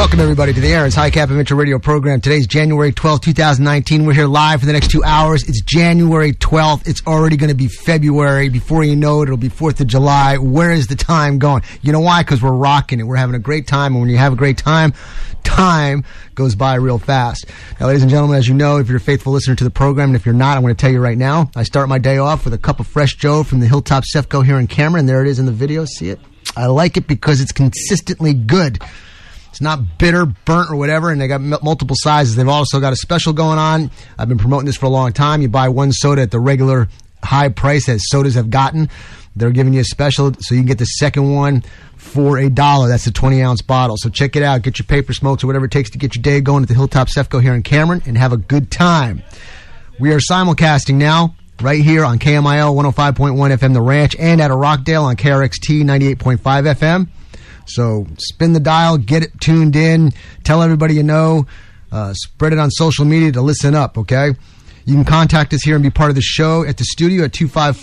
Welcome, everybody, to the Aaron's High Cap Adventure Radio program. Today's January 12th, 2019. We're here live for the next 2 hours. It's January 12th. It's already going to be February. Before you know it, it'll be 4th of July. Where is the time going? You know why? Because we're rocking it. We're having a great time. And when you have a great time, time goes by real fast. Now, ladies and gentlemen, as you know, if you're a faithful listener to the program, and if you're not, I'm going to tell you right now, I start my day off with a cup of fresh Joe from the Hilltop Cefco here in Cameron. There it is in the video. See it? I like it because it's consistently good. It's not bitter, burnt, or whatever, and they got multiple sizes. They've also got a special going on. I've been promoting this for a long time. You buy one soda at the regular high price as sodas have gotten. They're giving you a special, so you can get the second one for $1. That's a 20-ounce bottle. So check it out. Get your paper smokes or whatever it takes to get your day going at the Hilltop Cefco here in Cameron and have a good time. We are simulcasting now right here on KMIL 105.1 FM The Ranch and at Rockdale on KRXT 98.5 FM. So spin the dial, get it tuned in, tell everybody you know, spread it on social media to listen up, okay? You can contact us here and be part of the show at the studio at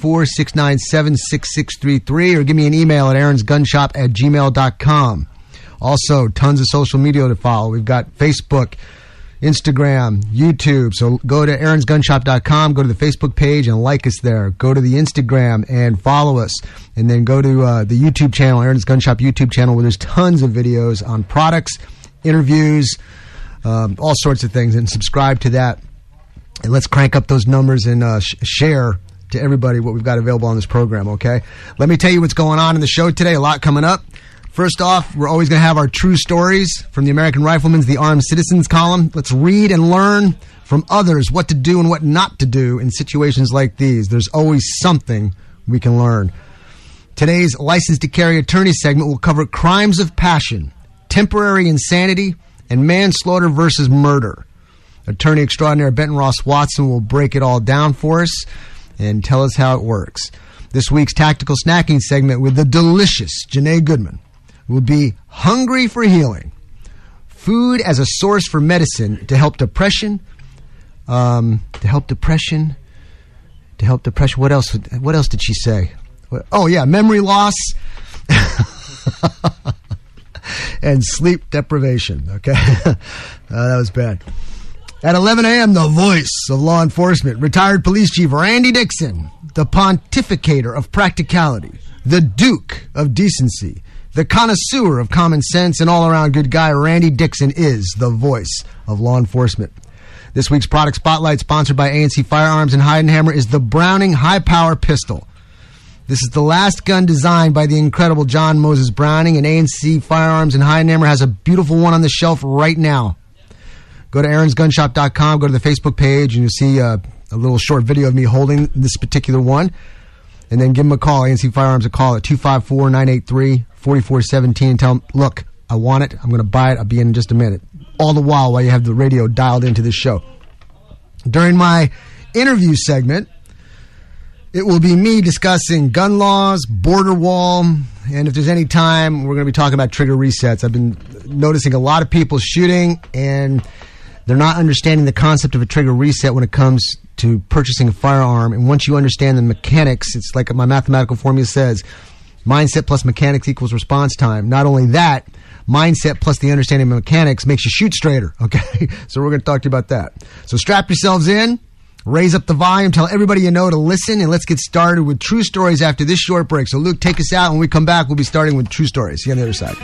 254-697-6633 or give me an email at aaronsgunshop@gmail.com. Also, tons of social media to follow. We've got Facebook, Instagram, YouTube. So go to aaronsgunshop.com, go to the Facebook page and like us there. Go to the Instagram and follow us. And then go to the YouTube channel, Aaron's Gun Shop YouTube channel, where there's tons of videos on products, interviews, all sorts of things. And subscribe to that. And let's crank up those numbers and share to everybody what we've got available on this program, okay? Let me tell you what's going on in the show today. A lot coming up. First off, we're always going to have our true stories from the American Rifleman's The Armed Citizens column. Let's read and learn from others what to do and what not to do in situations like these. There's always something we can learn. Today's License to Carry Attorney segment will cover crimes of passion, temporary insanity, and manslaughter versus murder. Attorney extraordinaire Benton Ross Watson will break it all down for us and tell us how it works. This week's Tactical Snacking segment with the delicious Janae Goodman will be Hungry for Healing. Food as a source for medicine to help depression. What else did she say? Oh, yeah, memory loss and sleep deprivation. Okay. That was bad. At 11 a.m., the voice of law enforcement, retired police chief Randy Dixon, the pontificator of practicality, the Duke of decency, the connoisseur of common sense, and all-around good guy, Randy Dixon is the voice of law enforcement. This week's product spotlight, sponsored by A&C Firearms and Heidenhammer, is the Browning High Power Pistol. This is the last gun designed by the incredible John Moses Browning, and A&C Firearms and Heidenhammer has a beautiful one on the shelf right now. Go to aaronsgunshop.com, go to the Facebook page, and you'll see a little short video of me holding this particular one. And then give them a call, A&C Firearms, a call at 254-983-4417 and tell them, look, I want it. I'm going to buy it. I'll be in just a minute. All the while you have the radio dialed into this show. During my interview segment, it will be me discussing gun laws, border wall, and if there's any time, we're going to be talking about trigger resets. I've been noticing a lot of people shooting, and they're not understanding the concept of a trigger reset when it comes to purchasing a firearm. And once you understand the mechanics, it's like my mathematical formula says, mindset plus mechanics equals response time. Not only that, mindset plus the understanding of mechanics makes you shoot straighter, okay? So we're going to talk to you about that. So strap yourselves in, raise up the volume, tell everybody you know to listen, and let's get started with True Stories after this short break. So Luke, take us out. When we come back, we'll be starting with True Stories. See you on the other side.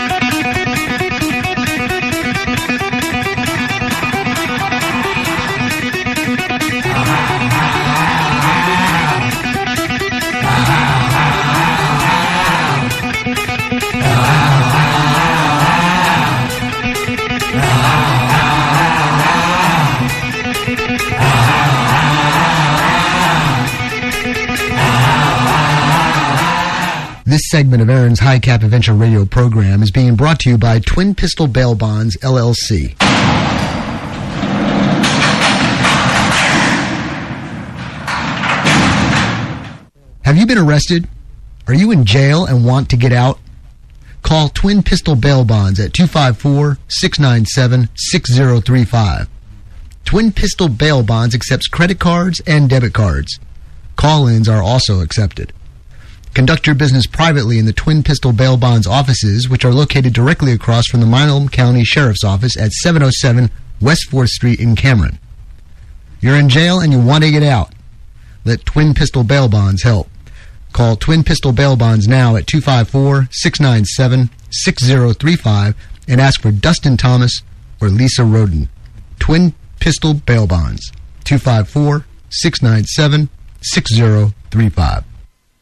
This segment of Aaron's High Cap Adventure Radio program is being brought to you by Twin Pistol Bail Bonds, LLC. Have you been arrested? Are you in jail and want to get out? Call Twin Pistol Bail Bonds at 254-697-6035. Twin Pistol Bail Bonds accepts credit cards and debit cards. Call-ins are also accepted. Conduct your business privately in the Twin Pistol Bail Bonds offices, which are located directly across from the Milam County Sheriff's Office at 707 West 4th Street in Cameron. You're in jail and you want to get out. Let Twin Pistol Bail Bonds help. Call Twin Pistol Bail Bonds now at 254-697-6035 and ask for Dustin Thomas or Lisa Roden. Twin Pistol Bail Bonds, 254-697-6035.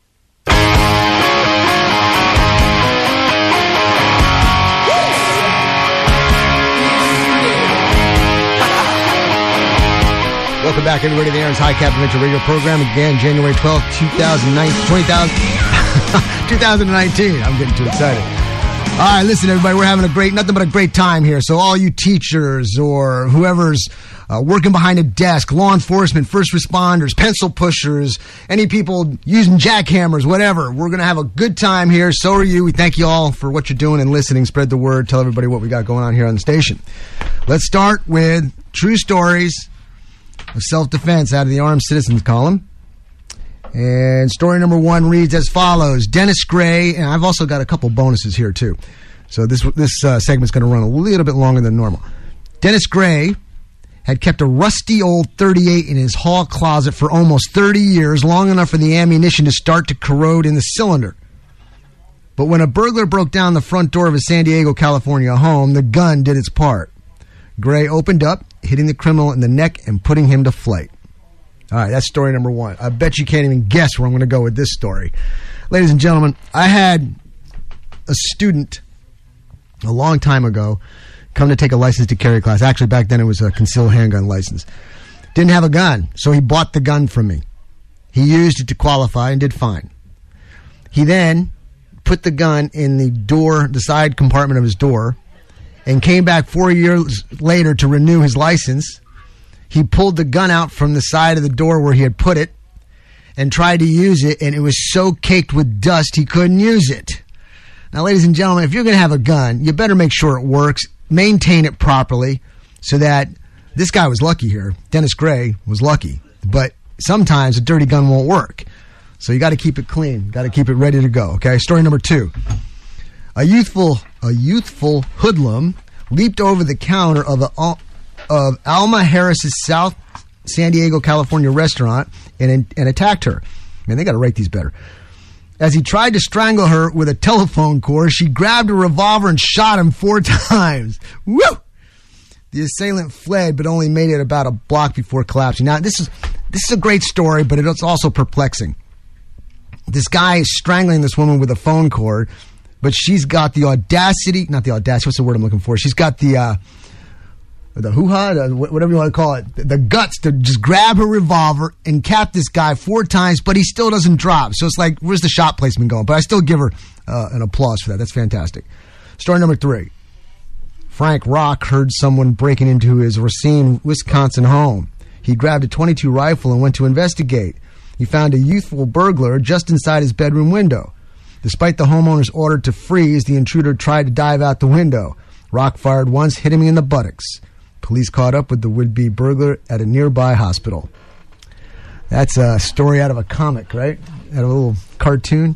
Welcome back, everybody, to the Aaron's High Cap Adventure Radio program. Again, January 12th, 2019. I'm getting too excited. All right, listen, everybody, we're having nothing but a great time here. So all you teachers or whoever's working behind a desk, law enforcement, first responders, pencil pushers, any people using jackhammers, whatever, we're going to have a good time here. So are you. We thank you all for what you're doing and listening. Spread the word. Tell everybody what we got going on here on the station. Let's start with true stories of self-defense out of the Armed Citizens column. And story number 1 reads as follows. Dennis Gray, and I've also got a couple bonuses here too. So this segment's going to run a little bit longer than normal. Dennis Gray had kept a rusty old .38 in his hall closet for almost 30 years, long enough for the ammunition to start to corrode in the cylinder. But when a burglar broke down the front door of his San Diego, California home, the gun did its part. Gray opened up, hitting the criminal in the neck and putting him to flight. All right, that's story number 1. I bet you can't even guess where I'm going to go with this story. Ladies and gentlemen, I had a student a long time ago come to take a license to carry class. Actually, back then it was a concealed handgun license. Didn't have a gun, so he bought the gun from me. He used it to qualify and did fine. He then put the gun in the side compartment of his door, and came back 4 years later to renew his license. He pulled the gun out from the side of the door where he had put it and tried to use it, and it was so caked with dust he couldn't use it. Now, ladies and gentlemen, if you're going to have a gun, you better make sure it works, maintain it properly, so that this guy was lucky here. Dennis Gray was lucky. But sometimes a dirty gun won't work. So you got to keep it clean, got to keep it ready to go. Okay, story number 2. A youthful hoodlum leaped over the counter of Alma Harris's South San Diego, California restaurant and attacked her. Man, they got to rate these better. As he tried to strangle her with a telephone cord, she grabbed a revolver and shot him 4 times. Woo! The assailant fled, but only made it about a block before collapsing. Now, this is a great story, but it's also perplexing. This guy is strangling this woman with a phone cord, but she's got the audacity, not the audacity, what's the word I'm looking for? She's got the hoo-ha, whatever you want to call it, the guts to just grab her revolver and cap this guy 4 times, but he still doesn't drop. So it's like, where's the shot placement going? But I still give her an applause for that. That's fantastic. Story number 3. Frank Rock heard someone breaking into his Racine, Wisconsin home. He grabbed a .22 rifle and went to investigate. He found a youthful burglar just inside his bedroom window. Despite the homeowner's order to freeze, the intruder tried to dive out the window. Rock fired once, hitting him in the buttocks. Police caught up with the would-be burglar at a nearby hospital. That's a story out of a comic, right? Out of a little cartoon.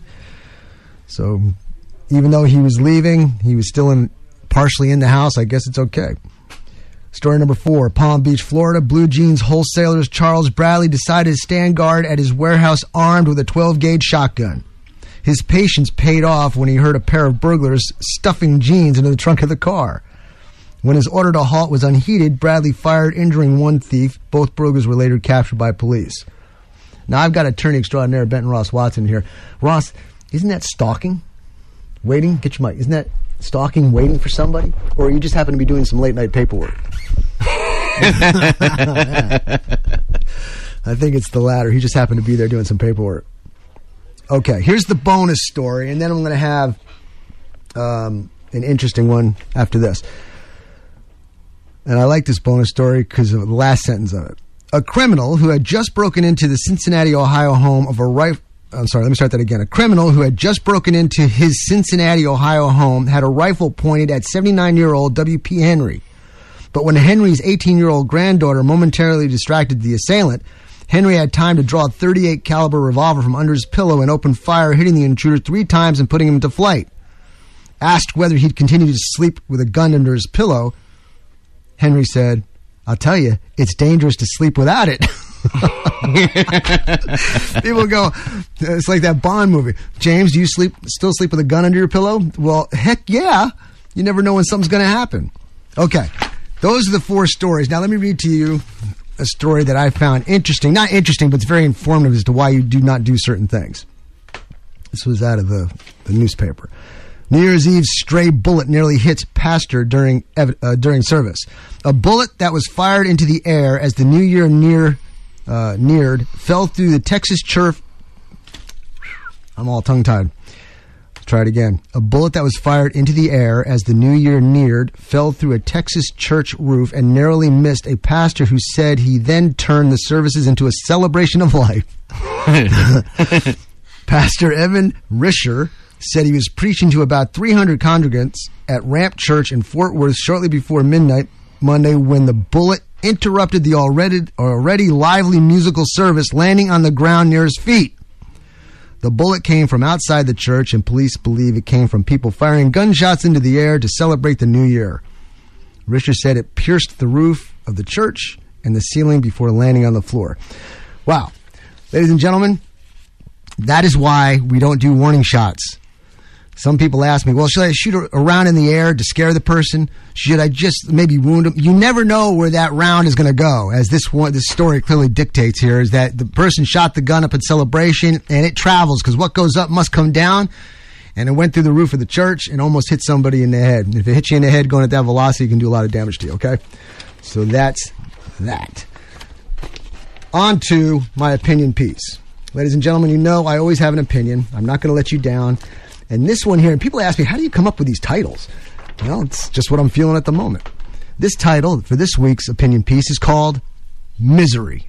So even though he was leaving, he was still partially in the house. I guess it's okay. Story number 4. Palm Beach, Florida. Blue Jeans wholesalers Charles Bradley decided to stand guard at his warehouse armed with a 12-gauge shotgun. His patience paid off when he heard a pair of burglars stuffing jeans into the trunk of the car. When his order to halt was unheeded, Bradley fired, injuring one thief. Both burglars were later captured by police. Now, I've got attorney extraordinaire Benton Ross Watson here. Ross, isn't that stalking? Waiting? Get your mic. Isn't that stalking, waiting for somebody? Or you just happen to be doing some late-night paperwork? I think it's the latter. He just happened to be there doing some paperwork. Okay, here's the bonus story, and then I'm going to have an interesting one after this. And I like this bonus story because of the last sentence of it. A criminal who had just broken into the Cincinnati, Ohio home of a rifle... I'm sorry, let me start that again. A criminal who had just broken into his Cincinnati, Ohio home had a rifle pointed at 79-year-old W.P. Henry. But when Henry's 18-year-old granddaughter momentarily distracted the assailant, Henry had time to draw a .38 caliber revolver from under his pillow and open fire, hitting the intruder 3 times and putting him into flight. Asked whether he'd continue to sleep with a gun under his pillow, Henry said, "I'll tell you, it's dangerous to sleep without it." People go, it's like that Bond movie. James, do you still sleep with a gun under your pillow? Well, heck yeah. You never know when something's going to happen. Okay, those are the 4 stories. Now let me read to you a story that I found interesting. Not interesting, but it's very informative as to why you do not do certain things. This was out of the newspaper. New Year's Eve's stray bullet nearly hits pastor during service. A bullet that was fired into the air as the New Year neared fell through the Texas church. I'm all tongue-tied. Let's try it again. A bullet that was fired into the air as the New Year neared fell through a Texas church roof and narrowly missed a pastor who said he then turned the services into a celebration of life. Pastor Evan Risher said he was preaching to about 300 congregants at Ramp Church in Fort Worth shortly before midnight Monday when the bullet interrupted the already lively musical service, landing on the ground near his feet. The bullet came from outside the church, and police believe it came from people firing gunshots into the air to celebrate the new year. Risher said it pierced the roof of the church and the ceiling before landing on the floor. Wow. Ladies and gentlemen, that is why we don't do warning shots. Some people ask me, well, should I shoot a round in the air to scare the person? Should I just maybe wound them? You never know where that round is going to go, as this story clearly dictates here, is that the person shot the gun up in celebration, and it travels, because what goes up must come down, and it went through the roof of the church and almost hit somebody in the head. And if it hits you in the head going at that velocity, it can do a lot of damage to you, okay? So that's that. On to my opinion piece. Ladies and gentlemen, you know I always have an opinion. I'm not going to let you down. And this one here, and people ask me, how do you come up with these titles? Well, it's just what I'm feeling at the moment. This title for this week's opinion piece is called Misery.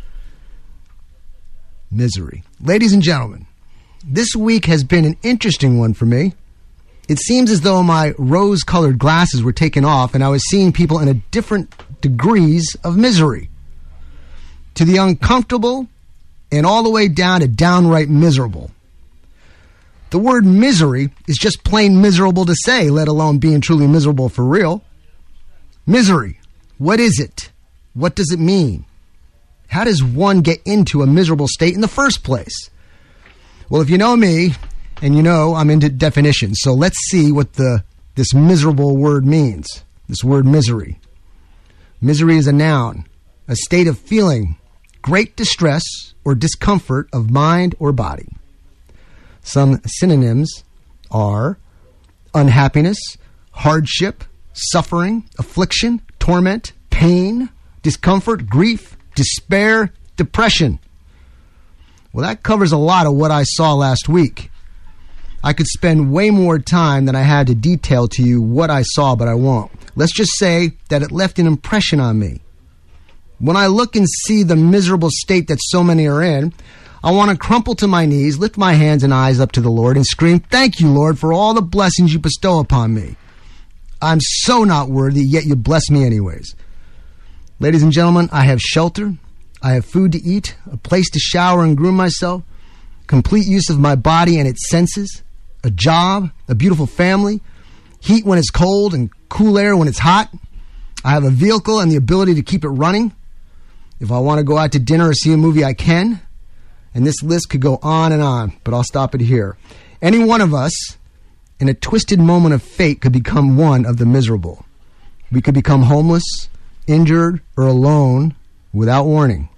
Misery. Ladies and gentlemen, this week has been an interesting one for me. It seems as though my rose-colored glasses were taken off and I was seeing people in a different degrees of misery. To the uncomfortable and all the way down to downright miserable. The word misery is just plain miserable to say, let alone being truly miserable for real. Misery. What is it? What does it mean? How does one get into a miserable state in the first place? Well, if you know me, and you know I'm into definitions, so let's see what this miserable word means. This word misery. Misery is a noun, a state of feeling great distress or discomfort of mind or body. Some synonyms are unhappiness, hardship, suffering, affliction, torment, pain, discomfort, grief, despair, depression. Well, that covers a lot of what I saw last week. I could spend way more time than I had to detail to you what I saw, but I won't. Let's just say that it left an impression on me. When I look and see the miserable state that so many are in, I want to crumple to my knees, lift my hands and eyes up to the Lord, and scream, "Thank you, Lord, for all the blessings you bestow upon me. I'm so not worthy, yet you bless me anyways." Ladies and gentlemen, I have shelter, I have food to eat, a place to shower and groom myself, complete use of my body and its senses, a job, a beautiful family, heat when it's cold and cool air when it's hot. I have a vehicle and the ability to keep it running. If I want to go out to dinner or see a movie, I can. And this list could go on, but I'll stop it here. Any one of us, in a twisted moment of fate, could become one of the miserable. We could become homeless, injured, or alone without warning.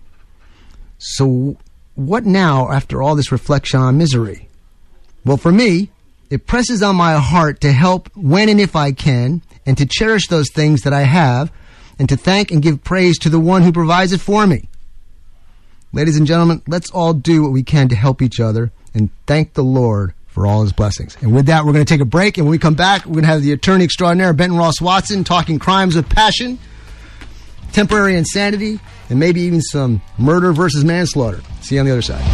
So what now after all this reflection on misery? Well, for me, it presses on my heart to help when and if I can, and to cherish those things that I have, and to thank and give praise to the one who provides it for me. Ladies and gentlemen, let's all do what we can to help each other and thank the Lord for all his blessings. And with that, we're going to take a break, and when we come back, we're going to have the attorney extraordinaire, Benton Ross Watson, talking crimes with passion, temporary insanity, and maybe even some murder versus manslaughter. See you on the other side.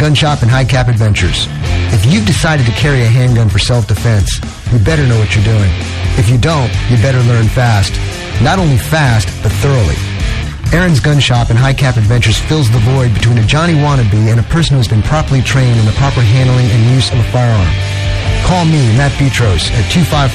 Gun Shop and High Cap Adventures. If you've decided to carry a handgun for self-defense, you better know what you're doing. If you don't, you better learn fast. Not only fast, but thoroughly. Aaron's Gun Shop and High Cap Adventures fills the void between a Johnny wannabe and a person who has been properly trained in the proper handling and use of a firearm. Call me, Matt Petros, at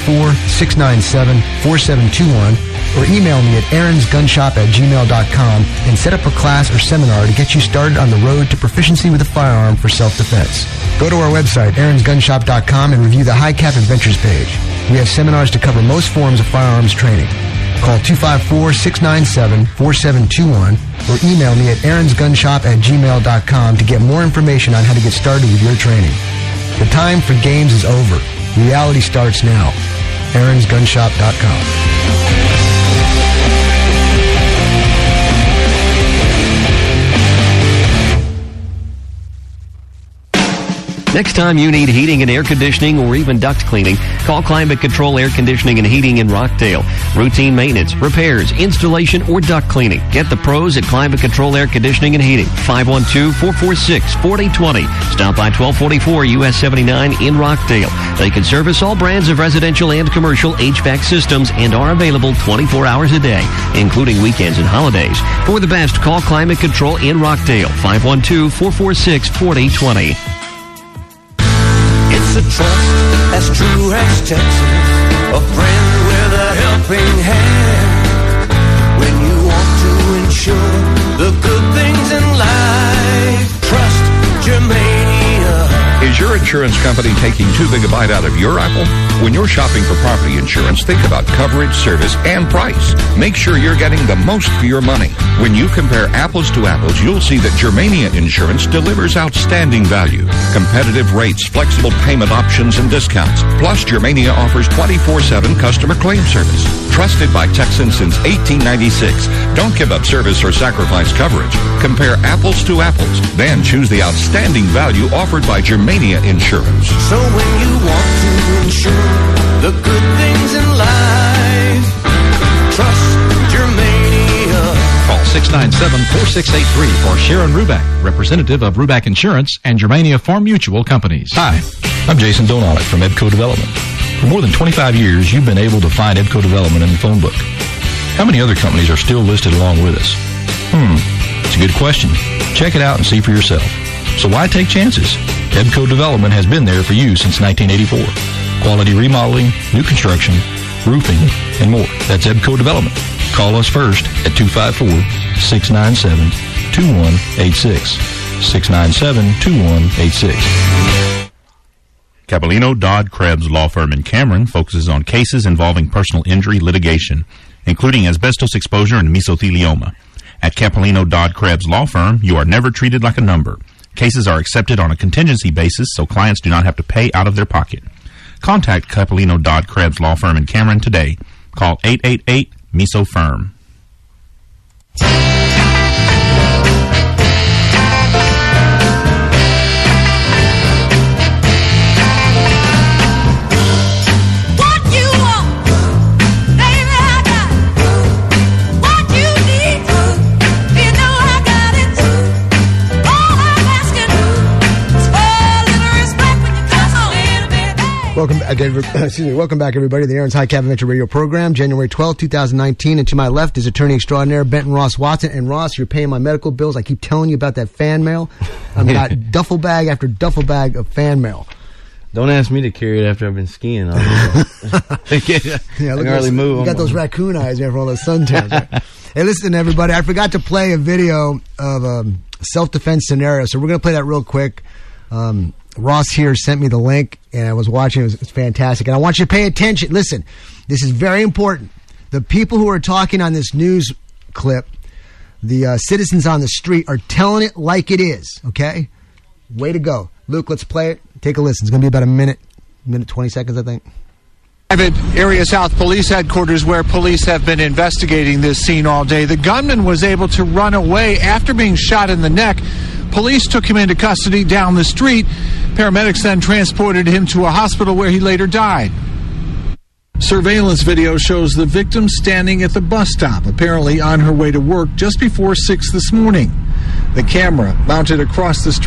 254-697-4721 or email me at aaronsgunshop@gmail.com and set up a class or seminar to get you started on the road to proficiency with a firearm for self-defense. Go to our website, aaronsgunshop.com, and review the High Cap Adventures page. We have seminars to cover most forms of firearms training. Call 254-697-4721 or email me at aaronsgunshop@gmail.com to get more information on how to get started with your training. The time for games is over. Reality starts now. aaronsgunshop.com. Next time you need heating and air conditioning or even duct cleaning, call Climate Control Air Conditioning and Heating in Rockdale. Routine maintenance, repairs, installation, or duct cleaning. Get the pros at Climate Control Air Conditioning and Heating. 512-446-4020. Stop by 1244 US 79 in Rockdale. They can service all brands of residential and commercial HVAC systems and are available 24 hours a day, including weekends and holidays. For the best, call Climate Control in Rockdale. 512-446-4020. It's a trust as true as Texas, a friend with a helping hand. When you want to ensure the good things in life, trust Germania. Is your insurance company taking too big a bite out of your apple? When you're shopping for property insurance, think about coverage, service, and price. Make sure you're getting the most for your money. When you compare apples to apples, you'll see that Germania Insurance delivers outstanding value, competitive rates, flexible payment options, and discounts. Plus, Germania offers 24/7 customer claim service. Trusted by Texans since 1896. Don't give up service or sacrifice coverage. Compare apples to apples. Then choose the outstanding value offered by Germania Insurance. So when you want to ensure the good things in life, trust Germania. Call 697-4683 for Sharon Ruback, representative of Ruback Insurance and Germania Farm Mutual Companies. Hi, I'm Jason Donalik from EBCO Development. For more than 25 years, you've been able to find EBCO Development in the phone book. How many other companies are still listed along with us? It's a good question. Check it out and see for yourself. So why take chances? EBCO Development has been there for you since 1984. Quality remodeling, new construction, roofing, and more. That's EBCO Development. Call us first at 254-697-2186. 697-2186. Capellino, Dodd, Krebs Law Firm in Cameron focuses on cases involving personal injury litigation, including asbestos exposure and mesothelioma. At Capellino, Dodd, Krebs Law Firm, you are never treated like a number. Cases are accepted on a contingency basis, so clients do not have to pay out of their pocket. Contact Capellino, Dodd, Krebs Law Firm in Cameron today. Call 888-MESO-FIRM. Welcome back, everybody, to the Aaron's High Cap Adventure Radio program, January 12, 2019. And to my left is attorney extraordinaire Benton Ross Watson. And Ross, you're paying my medical bills. I keep telling you about that fan mail. I've got duffel bag after duffel bag of fan mail. Don't ask me to carry it after I've been skiing. I can hardly move. You got those raccoon eyes, man, from all those suntans. Right? Hey, listen, everybody, I forgot to play a video of a self-defense scenario, so we're going to play that real quick. Ross here sent me the link, and I was watching. It's fantastic. And I want you to pay attention. Listen, this is very important. The people who are talking on this news clip, the citizens on the street, are telling it like it is, okay? Way to go. Luke, let's play it. Take a listen. It's going to be about a minute 20 seconds, I think. Private Area South Police Headquarters, where police have been investigating this scene all day. The gunman was able to run away after being shot in the neck. Police took him into custody down the street. Paramedics then transported him to a hospital where he later died. Surveillance video shows the victim standing at the bus stop, apparently on her way to work just before 6 this morning. The camera, mounted across the street,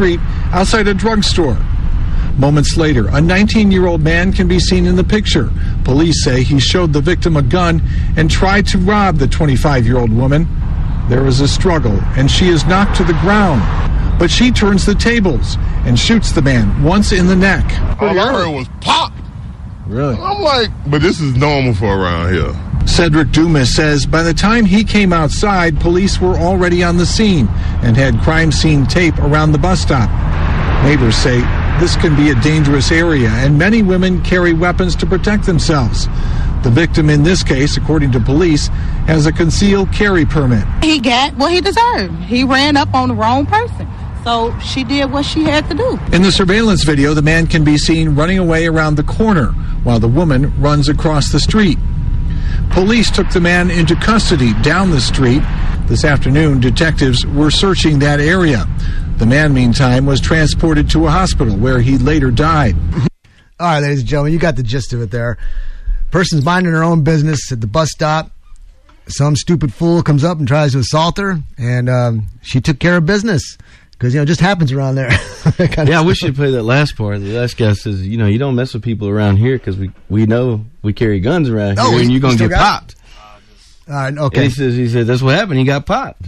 outside a drugstore. Moments later, a 19-year-old man can be seen in the picture. Police say he showed the victim a gun and tried to rob the 25-year-old woman. There is a struggle, and she is knocked to the ground. But she turns the tables and shoots the man once in the neck. All I heard was pop. Really? I'm like, but this is normal for around here. Cedric Dumas says by the time he came outside, police were already on the scene and had crime scene tape around the bus stop. Neighbors say this can be a dangerous area, and many women carry weapons to protect themselves. The victim in this case, according to police, has a concealed carry permit. He got what he deserved. He ran up on the wrong person. So she did what she had to do. In the surveillance video, the man can be seen running away around the corner while the woman runs across the street. Police took the man into custody down the street. This afternoon, detectives were searching that area. The man, meantime, was transported to a hospital where he later died. All right, ladies and gentlemen, you got the gist of it there. Person's minding her own business at the bus stop. Some stupid fool comes up and tries to assault her, and she took care of business. Because, it just happens around there. I wish you'd play that last part. The last guy says, you don't mess with people around here because we know we carry guns around here and you're going to get popped. All right, okay. And he said, that's what happened. He got popped.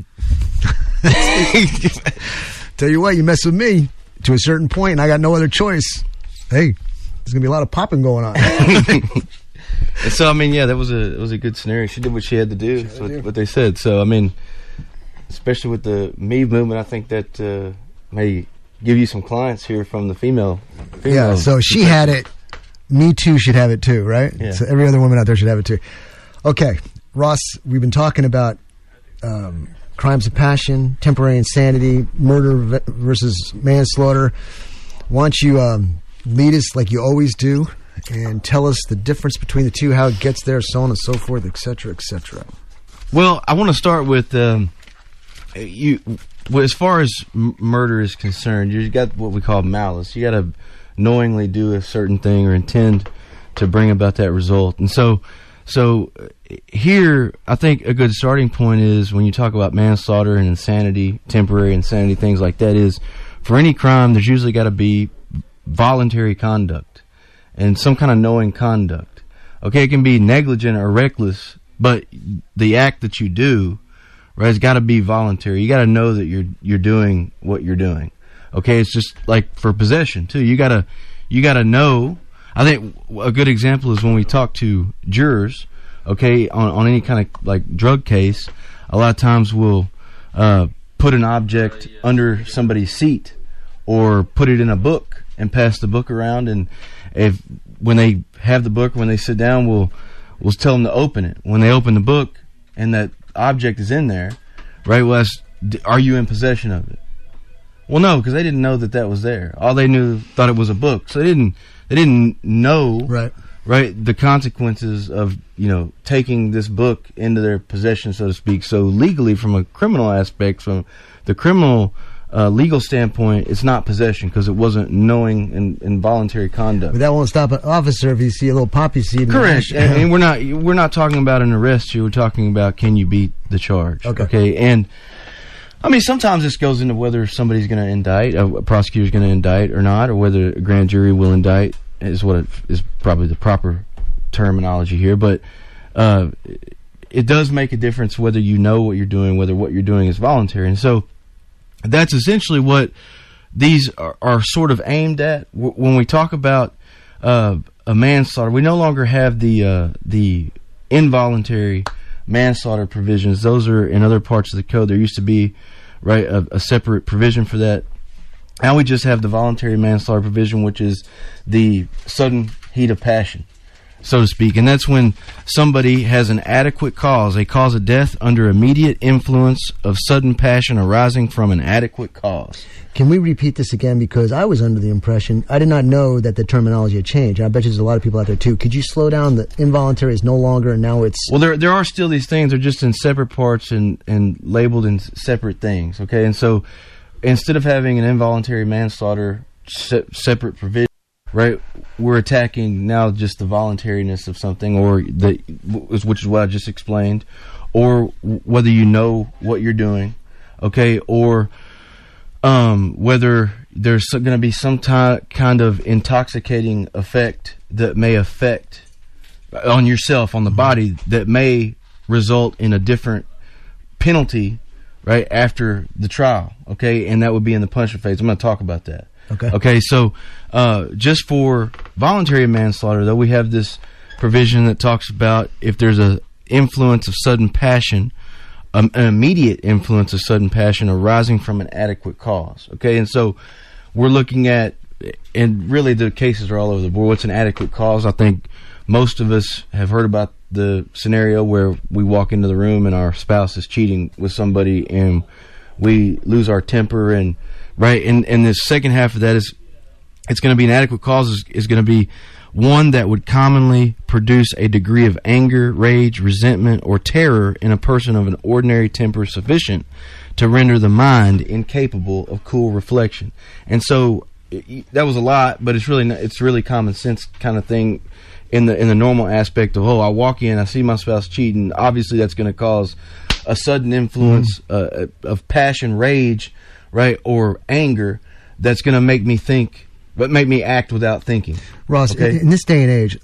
Tell you what, you mess with me to a certain point and I got no other choice. Hey, there's going to be a lot of popping going on. And so, that was a good scenario. She did what she had to do. That's what they said. So, especially with the Me movement, I think that may give you some clients here from the female. Yeah, so she had it. Me Too should have it too, right? Yeah. So every other woman out there should have it too. Okay, Ross, we've been talking about crimes of passion, temporary insanity, murder versus manslaughter. Why don't you lead us like you always do and tell us the difference between the two, how it gets there, so on and so forth, et cetera, et cetera. Well, I want to start with... as far as murder is concerned, you got what we call malice. You got to knowingly do a certain thing or intend to bring about that result. And so here, I think a good starting point is when you talk about manslaughter and insanity, temporary insanity, things like that, is for any crime, there's usually got to be voluntary conduct and some kind of knowing conduct. Okay, it can be negligent or reckless, but the act that you do, right, it's got to be voluntary. You got to know that you're doing what you're doing. Okay, it's just like for possession too. You gotta know. I think a good example is when we talk to jurors. Okay, on any kind of like drug case, a lot of times we'll put an object under somebody's seat or put it in a book and pass the book around. And when they have the book, when they sit down, we'll tell them to open it. When they open the book and that object is in there, right? Well, are you in possession of it? Well, no, because they didn't know that was there. All they thought it was a book, so they didn't know right the consequences of taking this book into their possession, so to speak. So legally, from a criminal aspect, from the criminal legal standpoint, it's not possession because it wasn't knowing and voluntary conduct. But that won't stop an officer if you see a little poppy seed. Correct. And we're not talking about an arrest here. We're talking about can you beat the charge. Okay. And sometimes this goes into whether somebody's going to indict, a prosecutor's going to indict or not, or whether a grand jury will indict is what is probably the proper terminology here. But it does make a difference whether you know what you're doing, whether what you're doing is voluntary. And so that's essentially what these are sort of aimed at. When we talk about a manslaughter, we no longer have the involuntary manslaughter provisions. Those are in other parts of the code. There used to be a separate provision for that. Now we just have the voluntary manslaughter provision, which is the sudden heat of passion, so to speak. And that's when somebody has an adequate cause, a cause of death under immediate influence of sudden passion arising from an adequate cause. Can we repeat this again? Because I was under the impression, I did not know that the terminology had changed. I bet you there's a lot of people out there too. Could you slow down? The involuntary is no longer, and now it's... Well, there are still these things. They're just in separate parts and labeled in separate things, okay? And so instead of having an involuntary manslaughter separate provision, right, we're attacking now just the voluntariness of something, or which is what I just explained, or whether you know what you're doing, okay, or whether there's going to be some kind of intoxicating effect that may affect on yourself, on the body, that may result in a different penalty right after the trial. Okay, and that would be in the punishment phase. I'm going to talk about that. Okay, so just for voluntary manslaughter, though, we have this provision that talks about if there's a influence of sudden passion, an immediate influence of sudden passion arising from an adequate cause. Okay, and so we're looking at, and really the cases are all over the board. What's an adequate cause? I think most of us have heard about the scenario where we walk into the room and our spouse is cheating with somebody and we lose our temper, and right, and the second half of that is it's going to be an adequate cause is going to be one that would commonly produce a degree of anger, rage, resentment, or terror in a person of an ordinary temper sufficient to render the mind incapable of cool reflection. And so that was a lot, but it's really common sense kind of thing in the normal aspect of, I walk in, I see my spouse cheating. Obviously, that's going to cause a sudden influence of passion, rage, right, or anger that's going to make me think, but make me act without thinking. Ross, okay? In this day and age,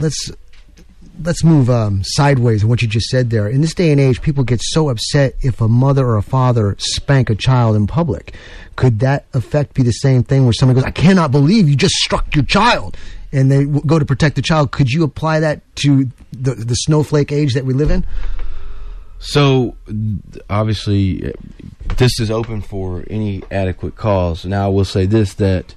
let's move sideways on what you just said there. In this day and age, people get so upset if a mother or a father spank a child in public. Could that effect be the same thing where someone goes, I cannot believe you just struck your child, and they go to protect the child? Could you apply that to the snowflake age that we live in? So, obviously, this is open for any adequate cause. Now, I will say this, that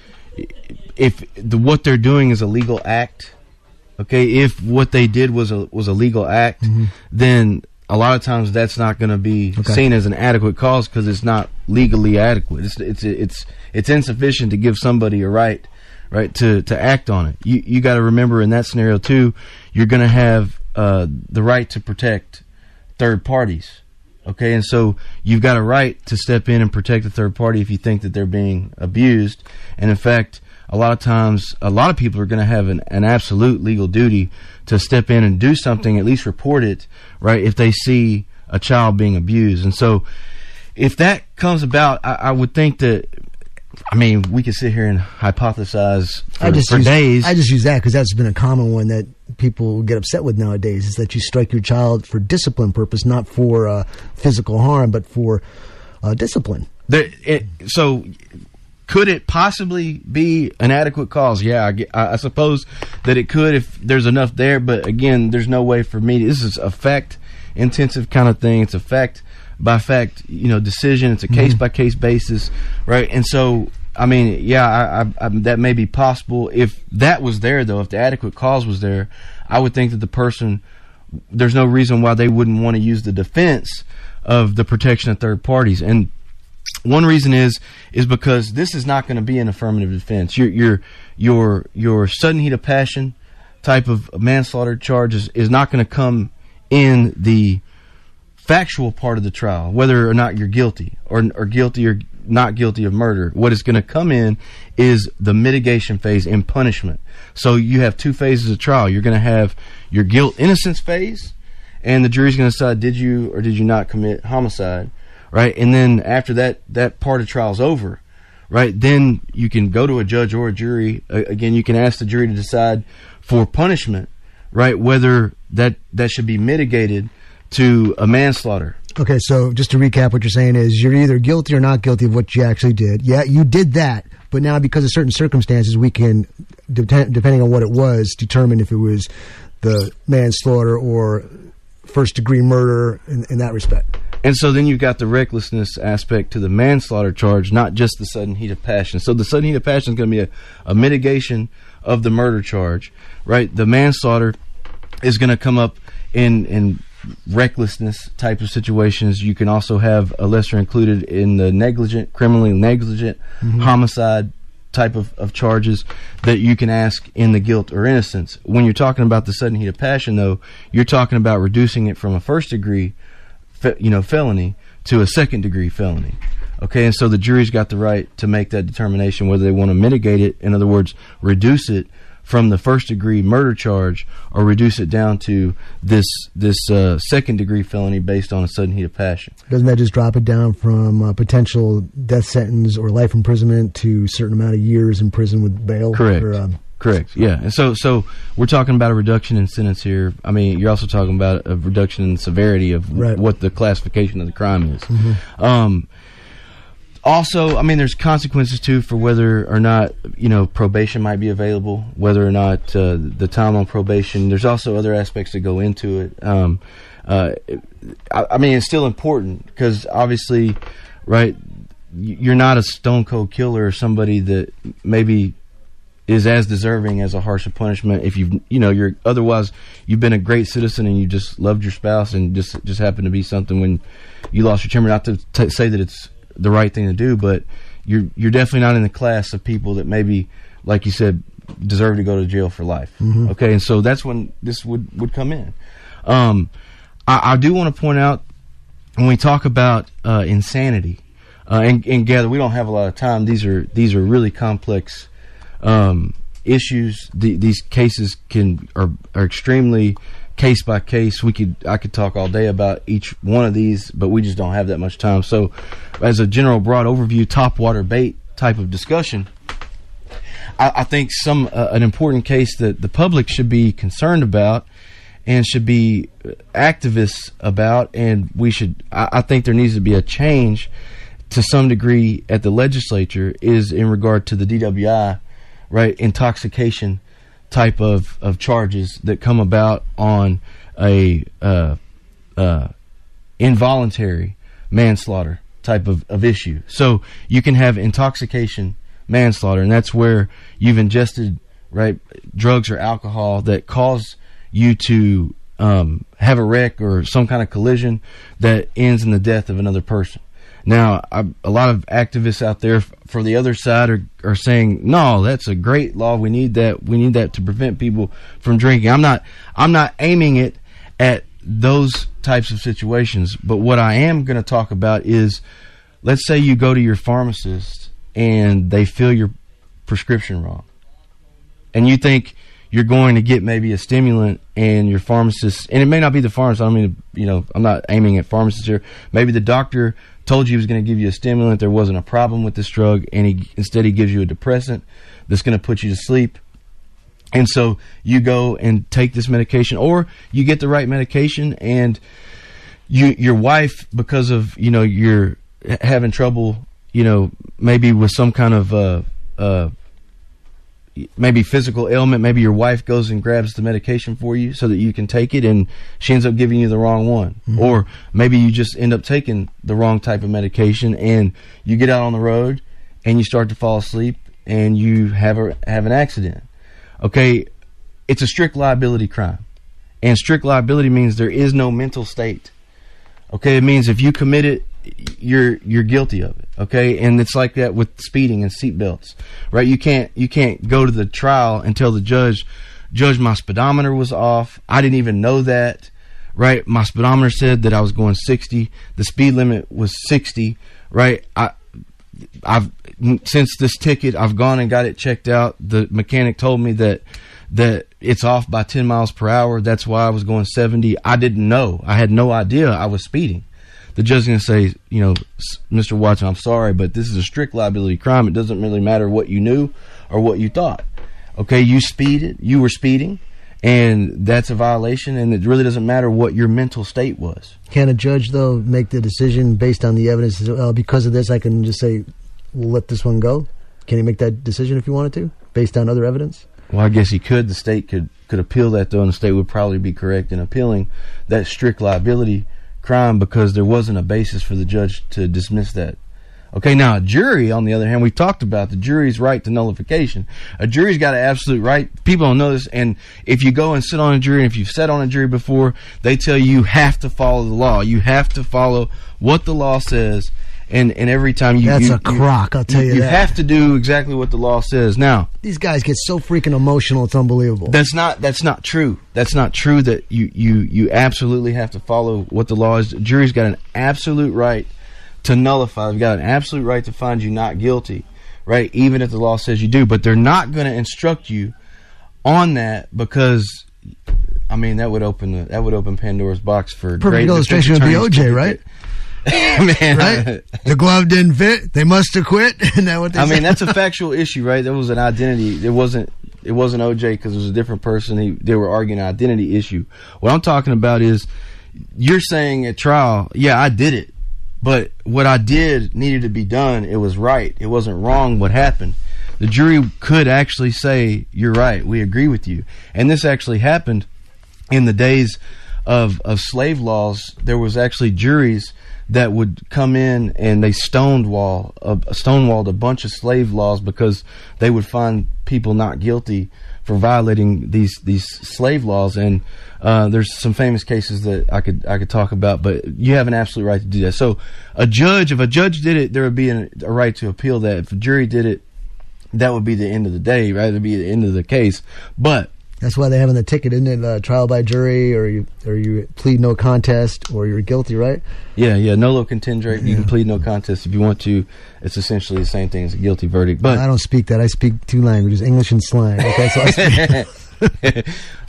if what they're doing is a legal act, okay, if what they did was a legal act, then a lot of times that's not going to be seen as an adequate cause because it's not legally adequate. It's insufficient to give somebody a right to act on it. You got to remember in that scenario too, you're going to have the right to protect third parties. Okay, and so you've got a right to step in and protect a third party if you think that they're being abused. And in fact, a lot of times, a lot of people are going to have an absolute legal duty to step in and do something, at least report it, right, if they see a child being abused. And so if that comes about, I would think that, I mean, we could sit here and hypothesize for days. I just use that because that's been a common one that people get upset with nowadays, is that you strike your child for discipline purpose, not for physical harm, but for discipline. So could it possibly be an adequate cause? Yeah, I suppose that it could if there's enough there, but again, there's no way for me. This is a fact-intensive kind of thing. It's a fact-by-fact, decision. It's a case-by-case basis, right? And so, I mean, yeah, I that may be possible. If that was there, though, if the adequate cause was there, I would think that the person, there's no reason why they wouldn't want to use the defense of the protection of third parties. And one reason is because this is not going to be an affirmative defense. Your sudden heat of passion type of manslaughter charge is not going to come in the factual part of the trial, whether or not you're guilty or guilty or not guilty of murder. What is going to come in is the mitigation phase in punishment. So you have two phases of trial. You're going to have your guilt innocence phase, and the jury's going to decide did you or did you not commit homicide, right? And then after that part of trial is over, right, then you can go to a judge or a jury. Again, you can ask the jury to decide for punishment, right, whether that should be mitigated to a manslaughter. Okay, so just to recap, what you're saying is you're either guilty or not guilty of what you actually did. Yeah, you did that, but now because of certain circumstances, we can, depending on what it was, determine if it was the manslaughter or first-degree murder in that respect. And so then you've got the recklessness aspect to the manslaughter charge, not just the sudden heat of passion. So the sudden heat of passion is going to be a mitigation of the murder charge, right? The manslaughter is going to come up in recklessness type of situations. You can also have a lesser included in the criminally negligent homicide type of charges that you can ask in the guilt or innocence. When you're talking about the sudden heat of passion, though, you're talking about reducing it from a first degree felony to a second degree felony. Okay, and so the jury's got the right to make that determination whether they want to mitigate it, in other words, reduce it from the first-degree murder charge, or reduce it down to this second-degree felony based on a sudden heat of passion. Doesn't that just drop it down from a potential death sentence or life imprisonment to a certain amount of years in prison with bail? Correct. Or, Correct. Yeah. And so we're talking about a reduction in sentence here. I mean, you're also talking about a reduction in severity of what the classification of the crime is. Also, I mean, there's consequences too for whether or not, probation might be available, whether or not the time on probation. There's also other aspects that go into it. I mean, it's still important because obviously, right, you're not a stone cold killer or somebody that maybe is as deserving as a harsher punishment if you're otherwise you've been a great citizen and you just loved your spouse and just happened to be something when you lost your temper. Not to say that it's the right thing to do, but you're definitely not in the class of people that maybe, like you said, deserve to go to jail for life. Okay, and so that's when this would come in. I do want to point out when we talk about insanity, and gather we don't have a lot of time. These are really complex issues. These cases are extremely case by case. I could talk all day about each one of these, but we just don't have that much time. So, as a general broad overview, topwater bait type of discussion, I think an important case that the public should be concerned about and should be activists about, and I think there needs to be a change to some degree at the legislature, is in regard to the DWI, right, intoxication type of charges that come about on a involuntary manslaughter type of issue. So you can have intoxication manslaughter, and that's where you've ingested, right, drugs or alcohol that cause you to have a wreck or some kind of collision that ends in the death of another person. Now, a lot of activists out there for the other side are saying, no, that's a great law. We need that. We need that to prevent people from drinking. I'm not aiming it at those types of situations. But what I am going to talk about is, let's say you go to your pharmacist and they fill your prescription wrong, and you think you're going to get maybe a stimulant, and your pharmacist, and it may not be the pharmacist. I mean, I'm not aiming at pharmacists here. Maybe the doctor told you he was going to give you a stimulant. There wasn't a problem with this drug, and instead he gives you a depressant that's going to put you to sleep. And so you go and take this medication, or you get the right medication, and your wife, because of you're having trouble, maybe with some kind of maybe physical ailment, maybe your wife goes and grabs the medication for you so that you can take it, and she ends up giving you the wrong one. Or maybe you just end up taking the wrong type of medication, and you get out on the road and you start to fall asleep and you have an accident. Okay, it's a strict liability crime, and strict liability means there is no mental state. Okay, it means if you commit it, you're guilty of it. Okay, and it's like that with speeding and seatbelts, right? You can't go to the trial and tell the judge, my speedometer was off. I didn't even know that, right? My speedometer said that I was going 60. The speed limit was 60, right? I've since this ticket, I've gone and got it checked out. The mechanic told me that it's off by 10 miles per hour. That's why I was going 70. I didn't know. I had no idea I was speeding. The judge is going to say, Mr. Watson, I'm sorry, but this is a strict liability crime. It doesn't really matter what you knew or what you thought. Okay, you were speeding, and that's a violation, and it really doesn't matter what your mental state was. Can a judge, though, make the decision based on the evidence? Because of this, I can just say, we'll let this one go? Can he make that decision if he wanted to, based on other evidence? Well, I guess he could. The state could appeal that, though, and the state would probably be correct in appealing that strict liability crime because there wasn't a basis for the judge to dismiss that. Okay, now a jury, on the other hand, we talked about the jury's right to nullification. A jury's got an absolute right. People don't know this, and if you go and sit on a jury, and if you've sat on a jury before, they tell you have to follow the law. You have to follow what the law says, and every time you... That's a crock, I'll tell you that. You have to do exactly what the law says. Now... These guys get so freaking emotional, it's unbelievable. That's not true. That's not true that you absolutely have to follow what the law is. The jury's got an absolute right to nullify. They've got an absolute right to find you not guilty, right? Even if the law says you do. But they're not going to instruct you on that, because I mean that would open Pandora's box for perfect illustration would be OJ, right? Man, right? The glove didn't fit. They must have quit. Isn't that what they said? mean, that's a factual issue, right? That was an identity. It wasn't OJ because it was a different person. They were arguing an identity issue. What I'm talking about is, you're saying at trial, yeah, I did it, but what I did needed to be done. It was right. It wasn't wrong what happened. The jury could actually say, you're right, we agree with you. And this actually happened in the days of slave laws. There was actually juries that would come in and they stonewalled a bunch of slave laws because they would find people not guilty for violating these slave laws. And there's some famous cases that I could talk about, but you have an absolute right to do that. So if a judge did it, there would be a right to appeal that. If a jury did it, that would be the end of the day, right? It would be the end of the case. But that's why they have in the ticket, isn't it? Trial by jury, or you plead no contest, or you're guilty, right? Yeah, nolo contendere. You can plead no contest if you want to. It's essentially the same thing as a guilty verdict. But I don't speak that. I speak 2 languages, English and slang. Okay, so I speak.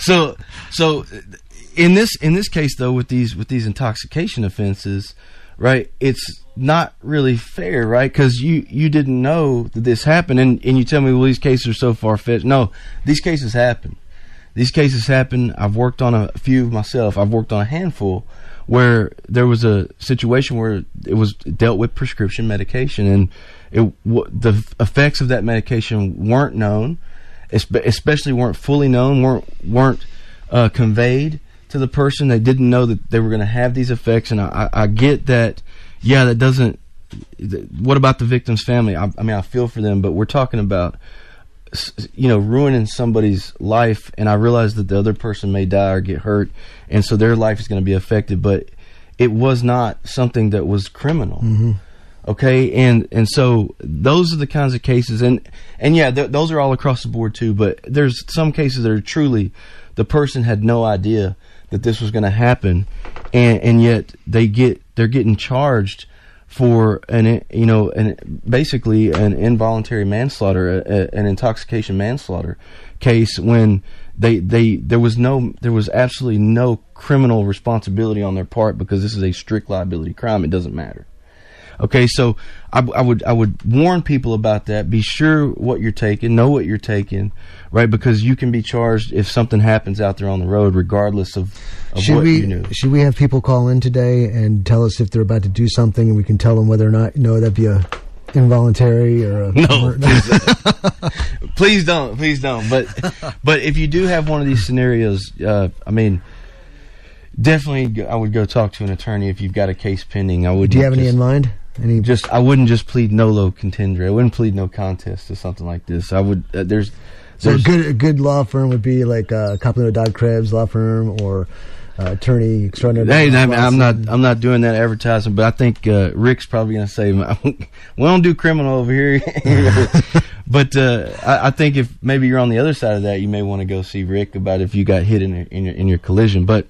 so in this case though, with these intoxication offenses, right? It's not really fair, right? Because you didn't know that this happened, and you tell me, well, these cases are so far-fetched. No, these cases happen. These cases happen. I've worked on a few myself. I've worked on a handful where there was a situation where it was dealt with prescription medication, and the effects of that medication weren't known, especially weren't fully known, weren't conveyed to the person. They didn't know that they were going to have these effects, and I get that. Yeah, that doesn't. What about the victim's family? I mean, I feel for them, but we're talking about, ruining somebody's life, and I realize that the other person may die or get hurt, and so their life is going to be affected, but it was not something that was criminal. Mm-hmm. Okay, and so those are the kinds of cases, and yeah, those are all across the board too, but there's some cases that are truly the person had no idea that this was going to happen, and yet they're getting charged for basically an involuntary manslaughter, an intoxication manslaughter case, when there was absolutely no criminal responsibility on their part, because this is a strict liability crime. It doesn't matter. Okay, so I would warn people about that. Be sure what you're taking, know what you're taking, right? Because you can be charged if something happens out there on the road, regardless of what you knew. Should we have people call in today and tell us if they're about to do something, and we can tell them whether or not, that'd be a involuntary or a... No, please don't. But if you do have one of these scenarios, definitely I would go talk to an attorney if you've got a case pending. Do you have any in mind? I wouldn't just plead nolo contendere. I wouldn't plead no contest to something like this. I would. So a good law firm would be like Capilano Dodd Krebs law firm, or attorney extraordinary. Hey, I'm not doing that advertising, but I think Rick's probably going to say, we don't do criminal over here. But I think if maybe you're on the other side of that, you may want to go see Rick about if you got hit in your collision. But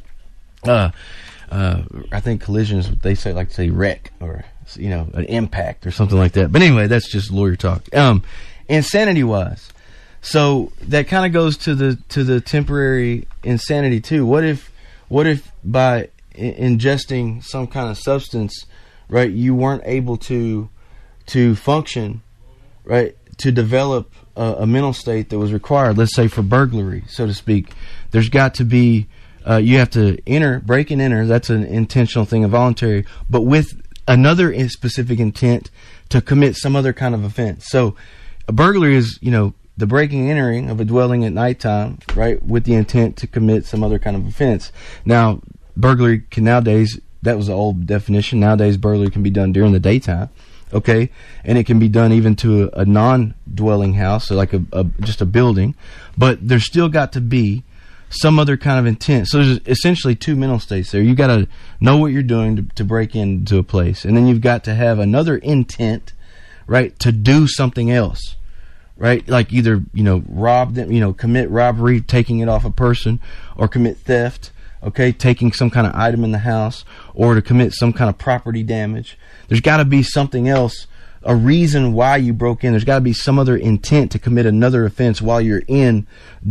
I think collision is what they say wreck, or an impact or something like that. But anyway, that's just lawyer talk. Insanity wise, so that kind of goes to the temporary insanity too. What if by ingesting some kind of substance, right, you weren't able to function, right, to develop a mental state that was required, let's say for burglary, so to speak. There's got to be you have to break and enter. That's an intentional thing, involuntary, but with another specific intent to commit some other kind of offense. So a burglary is, the breaking and entering of a dwelling at nighttime, right, with the intent to commit some other kind of offense. Now, burglary can nowadays, that was the old definition. Nowadays, burglary can be done during the daytime, okay, and it can be done even to a non-dwelling house, so like just a building, but there's still got to be some other kind of intent. So there's essentially two mental states there. You got to know what you're doing to break into a place, and then you've got to have another intent, right, to do something else, right? Like either rob them, commit robbery, taking it off a person, or commit theft, okay, taking some kind of item in the house, or to commit some kind of property damage. There's got to be something else, a reason why you broke in. There's got to be some other intent to commit another offense while you're in that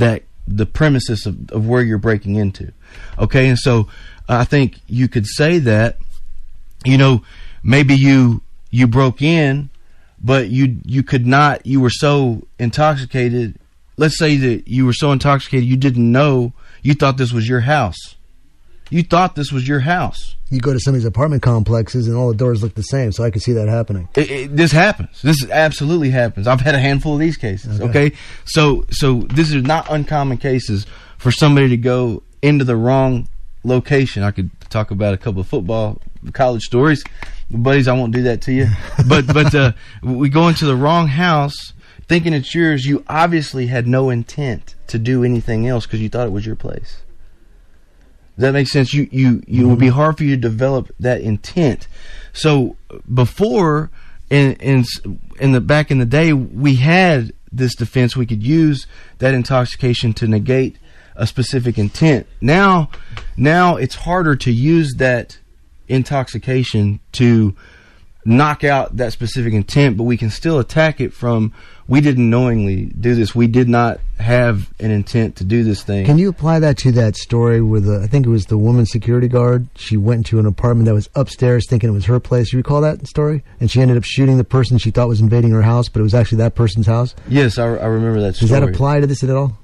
the premises of where you're breaking into. Okay, and so I think you could say that, maybe you broke in, but you could not. You were so intoxicated. Let's say that you were so intoxicated you didn't know. You thought this was your house. You thought this was your house. You go to some of these apartment complexes and all the doors look the same, so I can see that happening. This happens. This absolutely happens. I've had a handful of these cases. Okay? So this is not uncommon cases for somebody to go into the wrong location. I could talk about a couple of football college stories, buddies. I won't do that to you. But we go into the wrong house thinking it's yours. You obviously had no intent to do anything else because you thought it was your place. Does that make sense? It would be hard for you to develop that intent. So before, back in the day, we had this defense. We could use that intoxication to negate a specific intent. Now it's harder to use that intoxication to knock out that specific intent, but we can still attack it from, we didn't knowingly do this. We did not have an intent to do this thing. Can you apply that to that story with I think it was the woman security guard? She went into an apartment that was upstairs thinking it was her place. You recall that story? And she ended up shooting the person she thought was invading her house, but it was actually that person's house? Yes, I remember that story. Does that apply to this at all?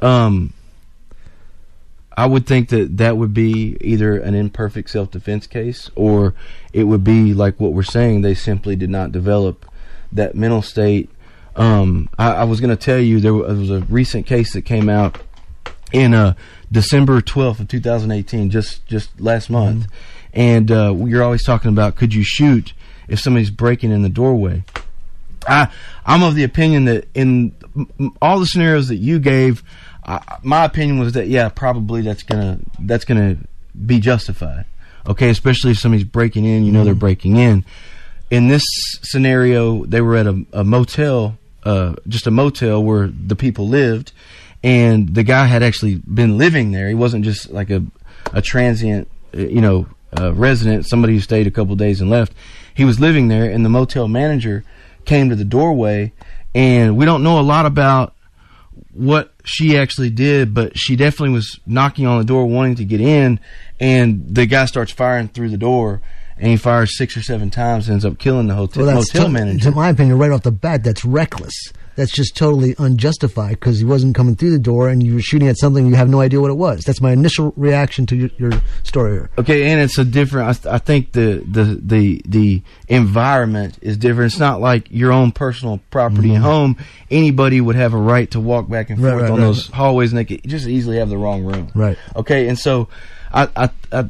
I would think that would be either an imperfect self-defense case, or it would be like what we're saying. They simply did not develop that mental state. I was going to tell you there was a recent case that came out in December 12th of 2018, just last month. And you're always talking about, could you shoot if somebody's breaking in the doorway? I'm of the opinion that in all the scenarios that you gave, my opinion was that, yeah, probably that's gonna be justified. Okay, especially if somebody's breaking in, they're breaking in. In this scenario, they were at a motel, just a motel where the people lived, and the guy had actually been living there. He wasn't just like a transient, resident, somebody who stayed a couple of days and left. He was living there, and the motel manager came to the doorway, and we don't know a lot about what she actually did, but she definitely was knocking on the door wanting to get in, and the guy starts firing through the door, and he fires 6 or 7 times and ends up killing the motel manager. In my opinion, right off the bat, that's reckless. That's just totally unjustified because he wasn't coming through the door and you were shooting at something you have no idea what it was. That's my initial reaction to your story here. Okay, and it's a different. I think the environment is different. It's not like your own personal property and home. Anybody would have a right to walk back and forth on those hallways, and they could just easily have the wrong room. Right. Okay, and so I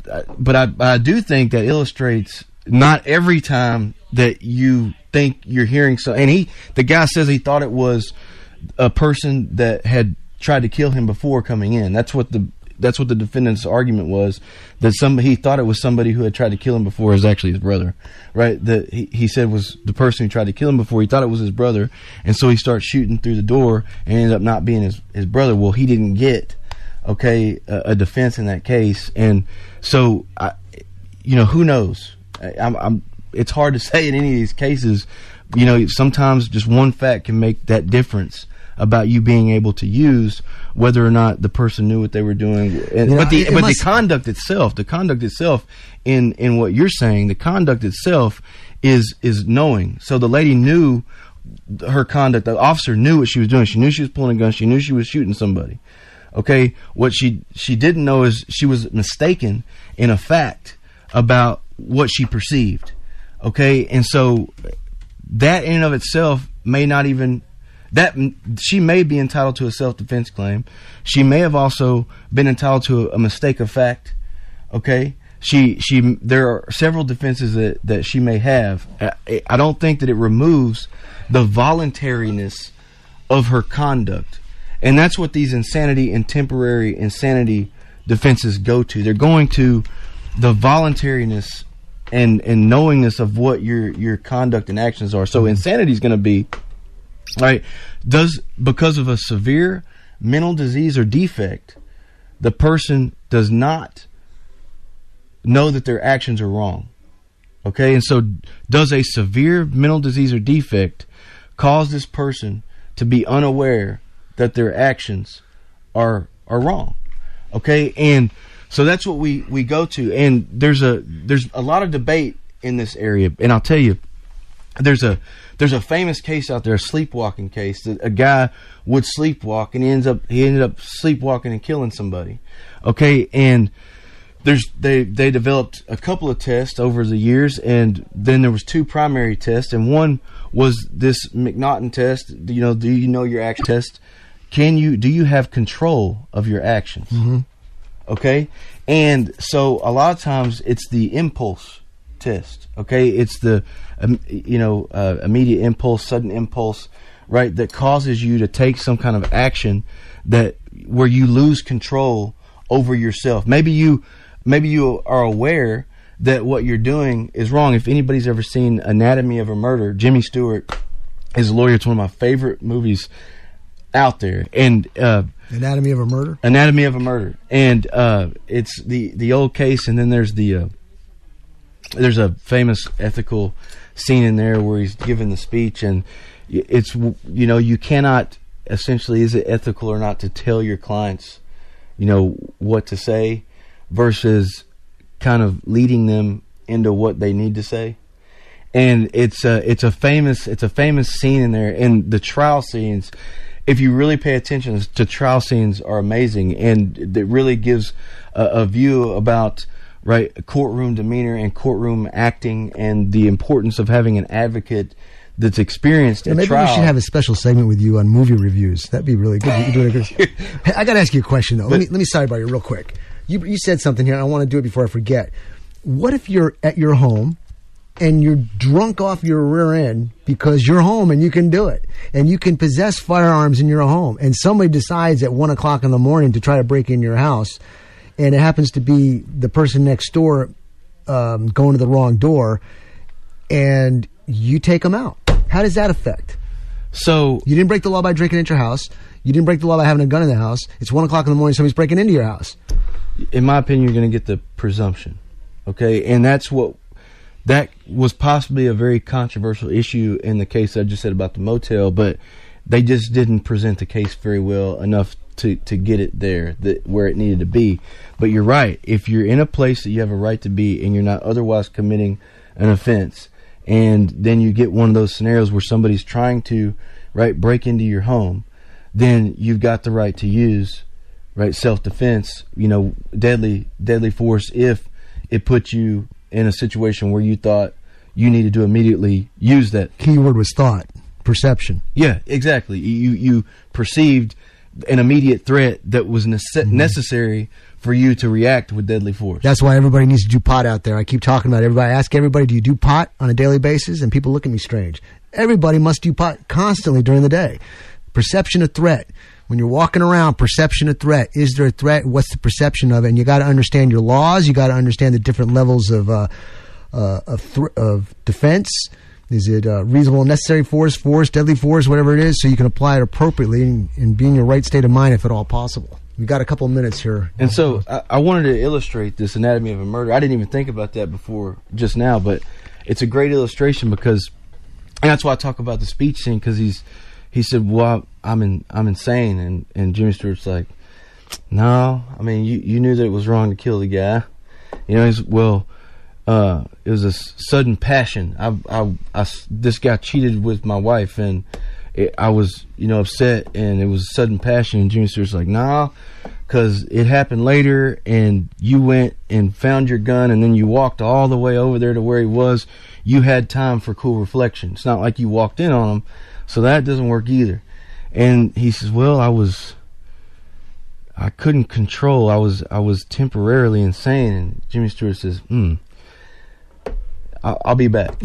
do think that illustrates not every time that you think you're hearing so, and the guy says he thought it was a person that had tried to kill him before coming in. That's what the defendant's argument was, that he thought it was somebody who had tried to kill him before is actually his brother, right? That he said was the person who tried to kill him before. He thought it was his brother, and so he starts shooting through the door and ended up not being his brother. Well, he didn't get a defense in that case, and so who knows? It's hard to say in any of these cases. Sometimes just one fact can make that difference about you being able to use whether or not the person knew what they were doing. But the conduct itself in what you're saying, the conduct itself is knowing. So the lady knew her conduct. The officer knew what she was doing. She knew she was pulling a gun. She knew she was shooting somebody. Okay, what she didn't know is she was mistaken in a fact about what she perceived. Okay, and so that in and of itself may not even, that she may be entitled to a self-defense claim. She may have also been entitled to a mistake of fact. Okay, there are several defenses that she may have. I don't think that it removes the voluntariness of her conduct, and that's what these insanity and temporary insanity defenses go to. They're going to the voluntariness and knowingness of what your conduct and actions are. So insanity is going to be, right, because of a severe mental disease or defect, the person does not know that their actions are wrong. Okay, and so does a severe mental disease or defect cause this person to be unaware that their actions are wrong. Okay, and so that's what we go to, and there's a lot of debate in this area, and I'll tell you, there's a famous case out there, a sleepwalking case, that a guy would sleepwalk and he ended up sleepwalking and killing somebody. Okay, and they developed a couple of tests over the years, and then there was 2 primary tests, and one was this McNaughton test. Do you know your action test? Do you have control of your actions? Mm-hmm. Okay, and so a lot of times it's the impulse test. Okay, it's the immediate impulse, sudden impulse, right, that causes you to take some kind of action where you lose control over yourself. Maybe you are aware that what you're doing is wrong. If anybody's ever seen Anatomy of a Murder, Jimmy Stewart is a lawyer. It's one of my favorite movies out there. And Anatomy of a Murder? Anatomy of a Murder. And it's the old case, and then there's there's a famous ethical scene in there where he's giving the speech, and it's, you cannot, essentially, is it ethical or not to tell your clients, what to say versus kind of leading them into what they need to say. And it's a famous scene in there, and the trial scenes, if you really pay attention, the trial scenes are amazing, and it really gives a view about, right, courtroom demeanor and courtroom acting, and the importance of having an advocate that's experienced at maybe trial. We should have a special segment with you on movie reviews. That'd be really good. You're doing a good. Hey, I got to ask you a question though. Let me sidebar you real quick. You said something here, and I want to do it before I forget. What if you're at your home and you're drunk off your rear end because you're home and you can do it, and you can possess firearms in your home, and somebody decides at 1 o'clock in the morning to try to break in your house, and it happens to be the person next door going to the wrong door, and you take them out? How does that affect? So you didn't break the law by drinking at your house. You didn't break the law by having a gun in the house. It's 1 o'clock in the morning. Somebody's breaking into your house. In my opinion, you're going to get the presumption. Okay, and that was possibly a very controversial issue in the case I just said about the motel, but they just didn't present the case very well enough to get it there where it needed to be. But you're right. If you're in a place that you have a right to be and you're not otherwise committing an offense, and then you get one of those scenarios where somebody's trying to, right, break into your home, then you've got the right to use, right, self-defense, deadly force if it puts you in a situation where you thought you needed to immediately use that. Key word was thought, perception. Yeah, exactly. You perceived an immediate threat that was necessary for you to react with deadly force. That's why everybody needs to do pot out there. I keep talking about everybody. I ask everybody, do you do pot on a daily basis? And people look at me strange. Everybody must do pot constantly during the day. Perception of threat. When you're walking around, perception of threat. Is there a threat? What's the perception of it? And you got to understand your laws. You got to understand the different levels of defense. Is it reasonable and necessary force, deadly force, whatever it is, so you can apply it appropriately and be in your right state of mind if at all possible. We've got a couple of minutes here. And so I wanted to illustrate this Anatomy of a Murder. I didn't even think about that before just now, but it's a great illustration because, and that's why I talk about the speech scene, because he said, well, I'm insane. And Jimmy Stewart's like, no, I mean, you knew that it was wrong to kill the guy. He's, well, it was a sudden passion. This guy cheated with my wife, and I was, upset, and it was a sudden passion. And Jimmy Stewart's like, nah, because it happened later, and you went and found your gun, and then you walked all the way over there to where he was. You had time for cool reflection. It's not like you walked in on him, so that doesn't work either. And he says, well, I couldn't control. I was temporarily insane. And Jimmy Stewart says, I'll be back.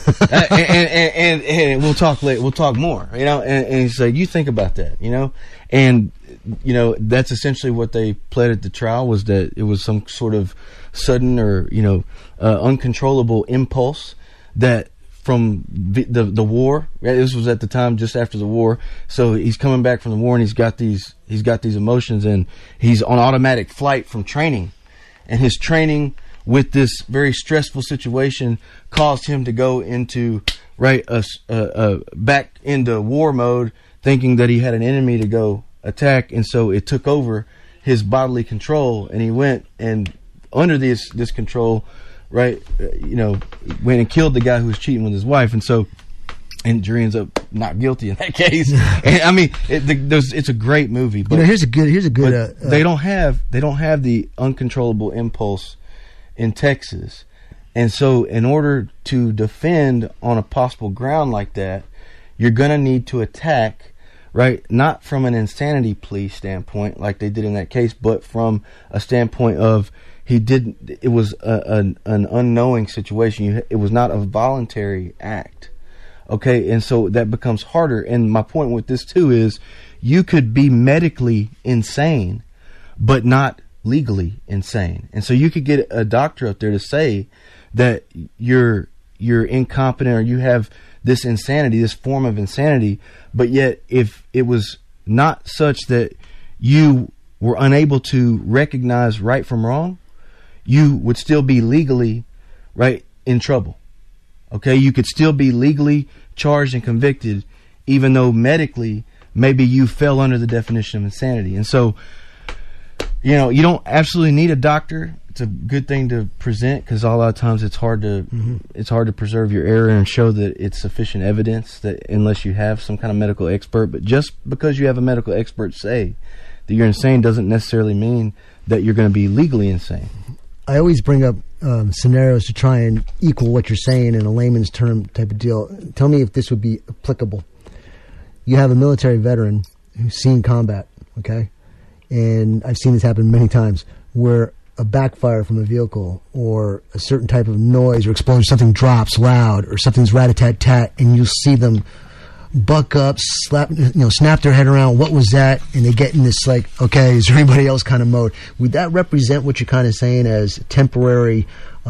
and we'll talk later. We'll talk more, and he's like, you think about that, and that's essentially what they pled at the trial, was that it was some sort of sudden or uncontrollable impulse that from the war. This was at the time just after the war, so he's coming back from the war, and he's got these emotions, and he's on automatic flight from training, and his training with this very stressful situation caused him to go into back into war mode, thinking that he had an enemy to go attack, and so it took over his bodily control, and he went and under this control, right? Went and killed the guy who was cheating with his wife, and so. And jury ends up not guilty in that case. And, I mean, it's a great movie. But here's a good. They don't have the uncontrollable impulse in Texas, and so in order to defend on a possible ground like that, you're gonna need to attack, right? Not from an insanity plea standpoint, like they did in that case, but from a standpoint of it was an unknowing situation. It was not a voluntary act. Okay, and so that becomes harder. And my point with this, too, is you could be medically insane, but not legally insane. And so you could get a doctor up there to say that you're incompetent or you have this insanity, this form of insanity, but yet if it was not such that you were unable to recognize right from wrong, you would still be legally, right, in trouble. Okay, you could still be legally charged and convicted, even though medically maybe you fell under the definition of insanity. And so, you don't absolutely need a doctor. It's a good thing to present because a lot of times it's hard to preserve your error and show that it's sufficient evidence that unless you have some kind of medical expert. But just because you have a medical expert say that you're insane doesn't necessarily mean that you're going to be legally insane. I always bring up scenarios to try and equal what you're saying in a layman's term type of deal. Tell me if this would be applicable. You have a military veteran who's seen combat, okay? And I've seen this happen many times where a backfire from a vehicle or a certain type of noise or explosion, something drops loud or something's rat-a-tat-tat, and you'll see them buck up, snap their head around, what was that? And they get in this like, okay, is there anybody else kind of mode? Would that represent what you're kind of saying as temporary,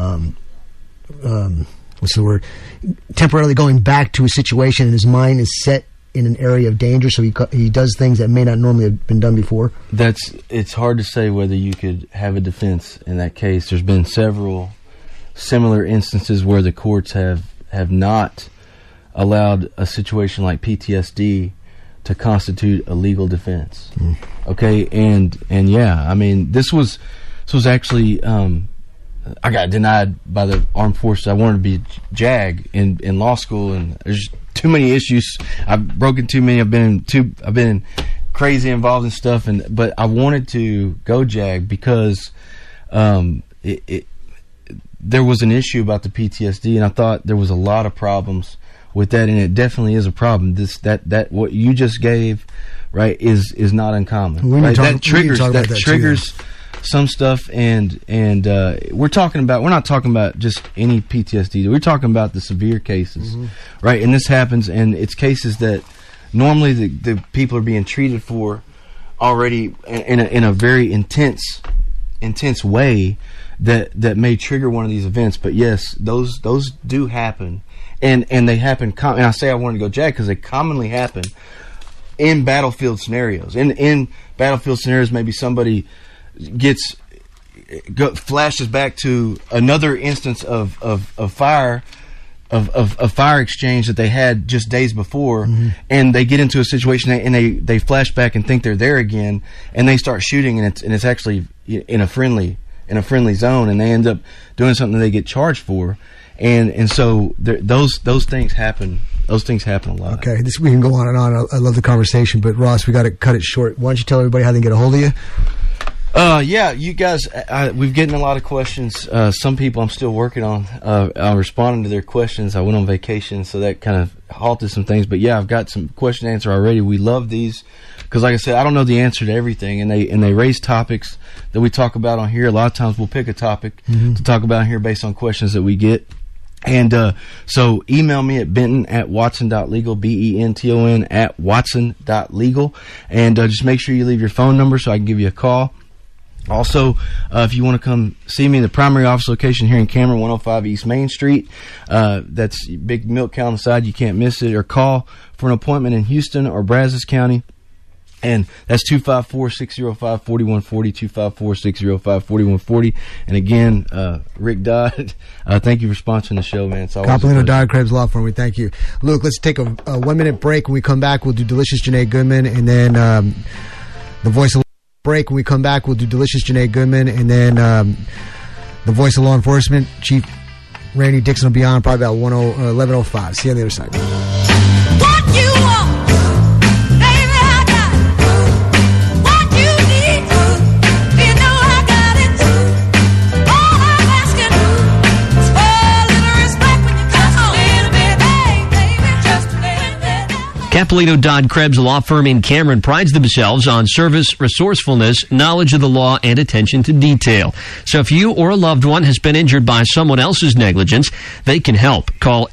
what's the word? Temporarily going back to a situation and his mind is set in an area of danger, so he does things that may not normally have been done before? It's hard to say whether you could have a defense in that case. There's been several similar instances where the courts have not allowed a situation like PTSD to constitute a legal defense. Okay, and yeah, I mean, this was actually I got denied by the armed forces. I wanted to be JAG in law school, and there's too many issues. I've broken too many. I've been crazy involved in stuff, but I wanted to go JAG because there was an issue about the PTSD, and I thought there was a lot of problems with that, and it definitely is a problem. That what you just gave, right, is not uncommon. Right? That triggers some stuff, and we're not talking about just any PTSD. We're talking about the severe cases, right? And this happens, and it's cases that normally the people are being treated for already in a very intense way that may trigger one of these events. But yes, those do happen. And they happen, and I say I wanted to go JAG because they commonly happen in battlefield scenarios. In battlefield scenarios, maybe somebody flashes back to another instance of fire exchange that they had just days before, and they get into a situation and they flash back and think they're there again, and they start shooting, and it's actually in a friendly zone, and they end up doing something that they get charged for. And so those things happen. Those things happen a lot. Okay, we can go on and on. I love the conversation, but Ross, we got to cut it short. Why don't you tell everybody how they can get a hold of you? Yeah, you guys, we've gotten a lot of questions. Some people I'm still working on. I'm responding to their questions. I went on vacation, so that kind of halted some things. But yeah, I've got some question answer already. We love these because, like I said, I don't know the answer to everything, and they raise topics that we talk about on here. A lot of times we'll pick a topic to talk about here based on questions that we get. And so email me at benton@watson.legal, BENTON@watson.legal, and just make sure you leave your phone number so I can give you a call. Also, if you want to come see me in the primary office location here in Cameron, 105 East Main Street, that's big milk cow on the side, you can't miss it, or call for an appointment in Houston or Brazos County. And that's 254-605-4140, 254-605-4140. And again, Rick Dodd, thank you for sponsoring the show, man. It's always Capilano Dodd Krebs Law Firm. We thank you. Luke, let's take a 1 minute break. When we come back, we'll do Delicious Janae Goodman, and then the voice of break. When we come back, we'll do Delicious Janae Goodman, and then the voice of law enforcement, Chief Randy Dixon, will be on probably about 11:05. See you on the other side. What you want, baby, I got it. What you need, you know I got it. All I'm asking is for a little respect when you just a little bit, hey, baby, just a little bit. Capolino Dodd Krebs Law Firm in Cameron prides themselves on service, resourcefulness, knowledge of the law, and attention to detail. So if you or a loved one has been injured by someone else's negligence, they can help. Call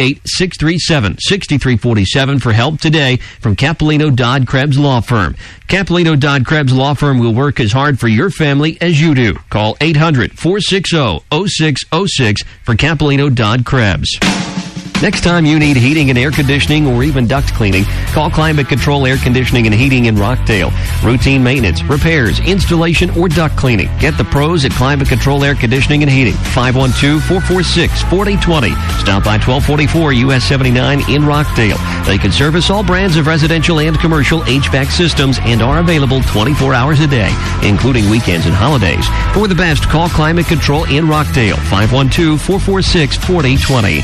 888-637-6347 for help today from Capolino Dodd Krebs Law Firm. Capolino Dodd Krebs Law Firm will work as hard for your family as you do. Call 800-460-0606 for Capolino Dodd Krebs. Next time you need heating and air conditioning or even duct cleaning, call Climate Control Air Conditioning and Heating in Rockdale. Routine maintenance, repairs, installation, or duct cleaning. Get the pros at Climate Control Air Conditioning and Heating. 512-446-4020. Stop by 1244 US 79 in Rockdale. They can service all brands of residential and commercial HVAC systems and are available 24 hours a day, including weekends and holidays. For the best, call Climate Control in Rockdale. 512-446-4020.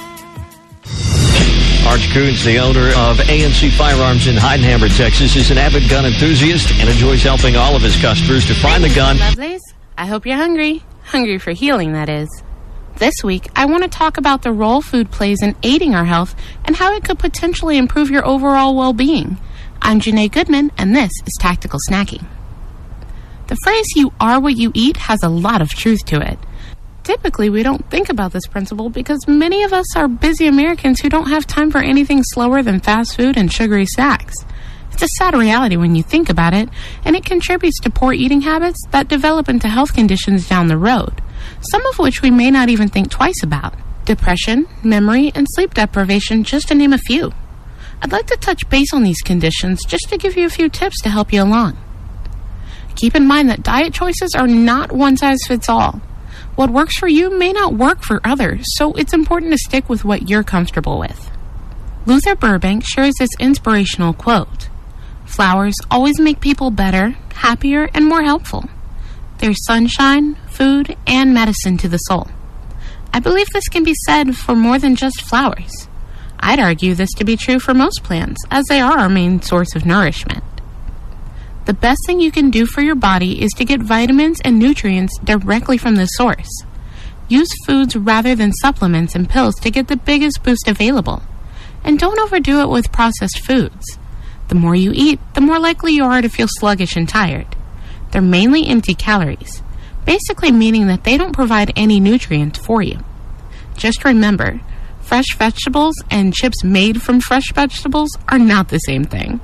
Arch Coons, the owner of ANC Firearms in Heidenhammer, Texas, is an avid gun enthusiast and enjoys helping all of his customers to find the gun. Lovelies, I hope you're hungry. Hungry for healing, that is. This week, I want to talk about the role food plays in aiding our health and how it could potentially improve your overall well-being. I'm Janae Goodman, and this is Tactical Snacking. The phrase, you are what you eat, has a lot of truth to it. Typically, we don't think about this principle because many of us are busy Americans who don't have time for anything slower than fast food and sugary snacks. It's a sad reality when you think about it, and it contributes to poor eating habits that develop into health conditions down the road, some of which we may not even think twice about. Depression, memory, and sleep deprivation, just to name a few. I'd like to touch base on these conditions just to give you a few tips to help you along. Keep in mind that diet choices are not one size fits all. What works for you may not work for others, so it's important to stick with what you're comfortable with. Luther Burbank shares this inspirational quote: "Flowers always make people better, happier, and more helpful. They're sunshine, food, and medicine to the soul." I believe this can be said for more than just flowers. I'd argue this to be true for most plants, as they are our main source of nourishment. The best thing you can do for your body is to get vitamins and nutrients directly from the source. Use foods rather than supplements and pills to get the biggest boost available. And don't overdo it with processed foods. The more you eat, the more likely you are to feel sluggish and tired. They're mainly empty calories, basically meaning that they don't provide any nutrients for you. Just remember, fresh vegetables and chips made from fresh vegetables are not the same thing.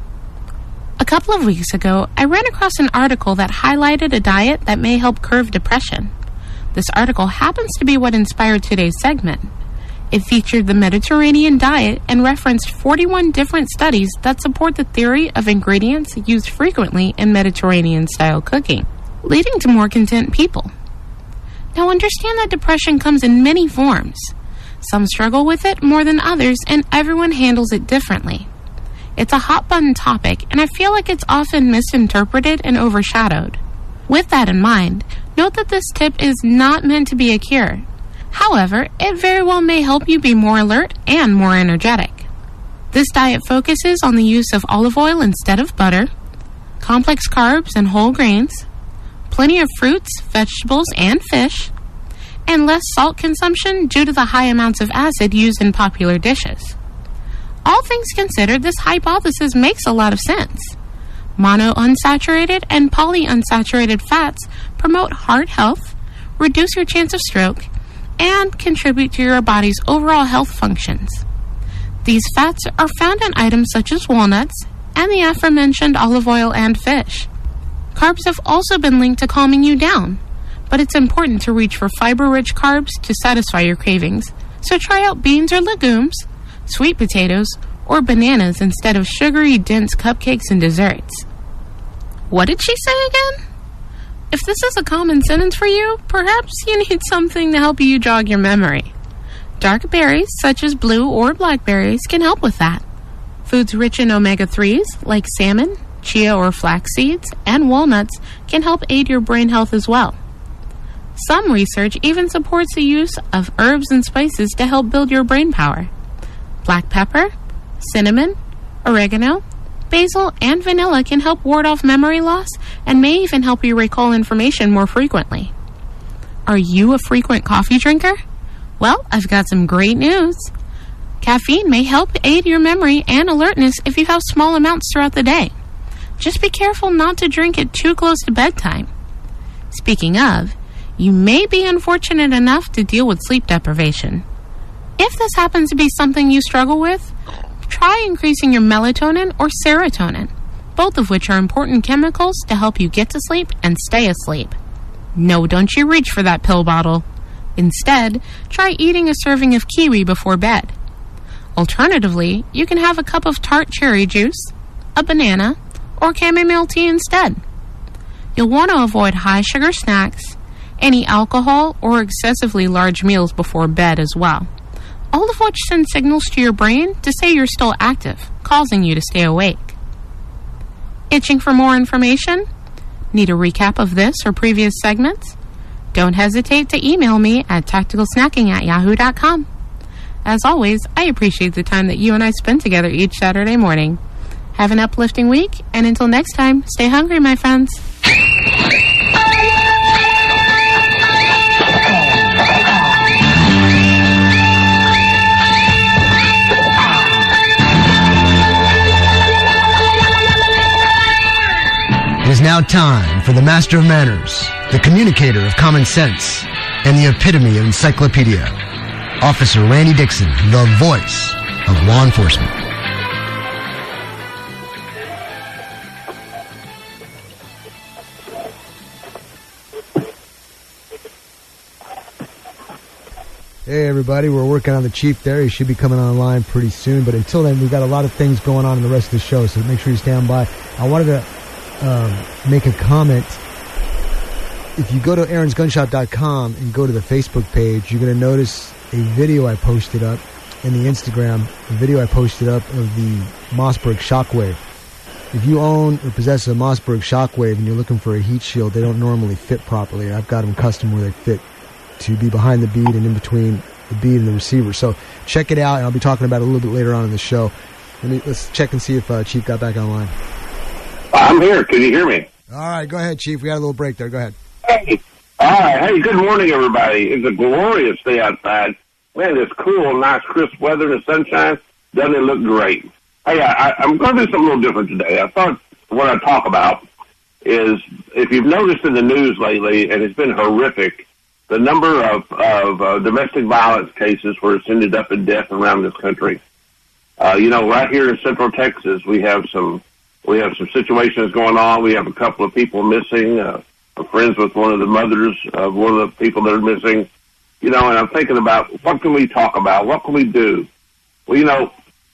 A couple of weeks ago, I ran across an article that highlighted a diet that may help curb depression. This article happens to be what inspired today's segment. It featured the Mediterranean diet and referenced 41 different studies that support the theory of ingredients used frequently in Mediterranean-style cooking, leading to more content people. Now understand that depression comes in many forms. Some struggle with it more than others, and everyone handles it differently. It's a hot-button topic, and I feel like it's often misinterpreted and overshadowed. With that in mind, note that this tip is not meant to be a cure. However, it very well may help you be more alert and more energetic. This diet focuses on the use of olive oil instead of butter, complex carbs and whole grains, plenty of fruits, vegetables, and fish, and less salt consumption due to the high amounts of acid used in popular dishes. All things considered, this hypothesis makes a lot of sense. Monounsaturated and polyunsaturated fats promote heart health, reduce your chance of stroke, and contribute to your body's overall health functions. These fats are found in items such as walnuts and the aforementioned olive oil and fish. Carbs have also been linked to calming you down, but it's important to reach for fiber-rich carbs to satisfy your cravings, so try out beans or legumes, sweet potatoes, or bananas instead of sugary, dense cupcakes and desserts. What did she say again? If this is a common sentence for you, perhaps you need something to help you jog your memory. Dark berries, such as blue or blackberries, can help with that. Foods rich in omega-3s, like salmon, chia or flax seeds, and walnuts can help aid your brain health as well. Some research even supports the use of herbs and spices to help build your brain power. Black pepper, cinnamon, oregano, basil, and vanilla can help ward off memory loss and may even help you recall information more frequently. Are you a frequent coffee drinker? Well, I've got some great news. Caffeine may help aid your memory and alertness if you have small amounts throughout the day. Just be careful not to drink it too close to bedtime. Speaking of, you may be unfortunate enough to deal with sleep deprivation. If this happens to be something you struggle with, try increasing your melatonin or serotonin, both of which are important chemicals to help you get to sleep and stay asleep. No, don't you reach for that pill bottle. Instead, try eating a serving of kiwi before bed. Alternatively, you can have a cup of tart cherry juice, a banana, or chamomile tea instead. You'll want to avoid high-sugar snacks, any alcohol, or excessively large meals before bed as well, all of which send signals to your brain to say you're still active, causing you to stay awake. Itching for more information? Need a recap of this or previous segments? Don't hesitate to email me at tacticalsnacking@yahoo.com. As always, I appreciate the time that you and I spend together each Saturday morning. Have an uplifting week, and until next time, stay hungry, my friends. It is now time for the Master of Manners, the communicator of common sense, and the epitome of encyclopedia, Officer Randy Dixon, the voice of law enforcement. Hey everybody, we're working on the Chief there. He should be coming online pretty soon, but until then, we've got a lot of things going on in the rest of the show, so make sure you stand by. I wanted to make a comment. If you go to aaronsgunshop.com and go to the Facebook page, you're going to notice a video I posted up in the Instagram, a video I posted up of the Mossberg Shockwave. If you own or possess a Mossberg Shockwave and you're looking for a heat shield, they don't normally fit properly. I've got them custom where they fit to be behind the bead and in between the bead and the receiver. So check it out, and I'll be talking about it a little bit later on in the show. Let's check and see if Chief got back online. I'm here. Can you hear me? All right, go ahead, Chief. We had a little break there. Go ahead. Hey. All right. Hey, good morning, everybody. It's a glorious day outside. Man, it's cool, nice, crisp weather and sunshine. Doesn't it look great? Hey, I'm going to do something a little different today. I thought what I'd talk about is, if you've noticed in the news lately, and it's been horrific, the number of domestic violence cases where it's ended up in death around this country. Right here in Central Texas, we have some situations going on. We have a couple of people missing. I'm friends with one of the mothers of one of the people that are missing. And I'm thinking about, what can we talk about? What can we do? Well,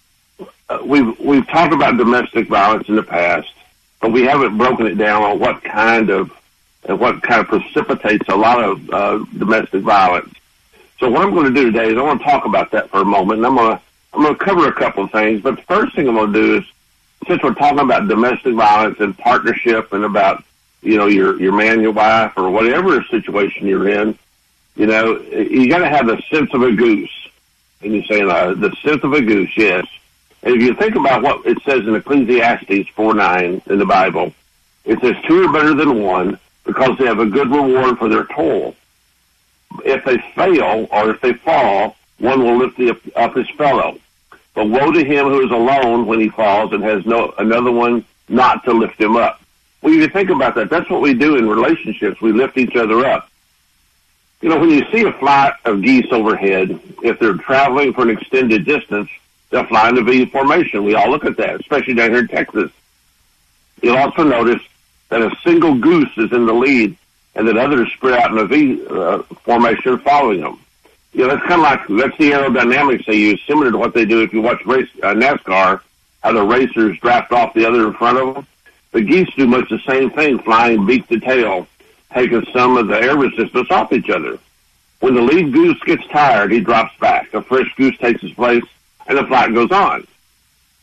we've talked about domestic violence in the past, but we haven't broken it down on what kind of precipitates a lot of domestic violence. So what I'm going to do today is I want to talk about that for a moment, and I'm going to cover a couple of things. But the first thing I'm going to do is, since we're talking about domestic violence and partnership and about, your man, your wife, or whatever situation you're in, you got to have the sense of a goose. And you're saying, the sense of a goose, yes. And if you think about what it says in Ecclesiastes 4:9 in the Bible, it says, 2 are better than 1 because they have a good reward for their toil. If they fail or if they fall, one will lift up his fellow. But woe to him who is alone when he falls and has another one not to lift him up. Well, you think about that. That's what we do in relationships. We lift each other up. When you see a flight of geese overhead, if they're traveling for an extended distance, they'll fly in the V formation. We all look at that, especially down here in Texas. You'll also notice that a single goose is in the lead and that others spread out in a V formation following them. That's kind of that's the aerodynamics they use, similar to what they do if you watch NASCAR, how the racers draft off the other in front of them. The geese do much the same thing, flying beak to tail, taking some of the air resistance off each other. When the lead goose gets tired, he drops back. A fresh goose takes his place, and the flight goes on.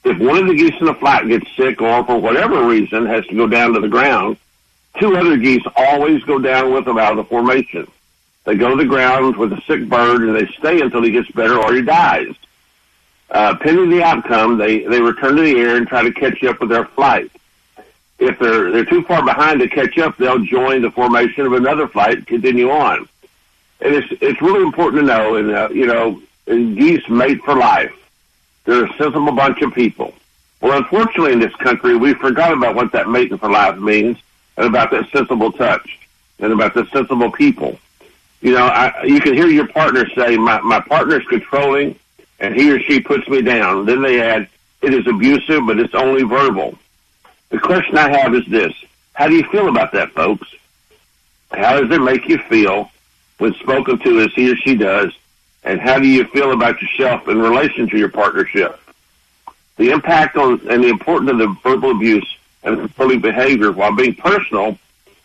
If one of the geese in the flight gets sick or for whatever reason has to go down to the ground, 2 other geese always go down with them out of the formation. They go to the ground with a sick bird, and they stay until he gets better or he dies. Pending the outcome, they return to the air and try to catch up with their flight. If they're too far behind to catch up, they'll join the formation of another flight and continue on. And it's really important to know, and geese mate for life. They're a sensible bunch of people. Well, unfortunately, in this country, we forgot about what that mating for life means, and about that sensible touch, and about the sensible people. You can hear your partner say, my partner's controlling, and he or she puts me down. Then they add, it is abusive, but it's only verbal. The question I have is this: how do you feel about that, folks? How does it make you feel when spoken to as he or she does? And how do you feel about yourself in relation to your partnership? The impact on and the importance of the verbal abuse and controlling behavior, while being personal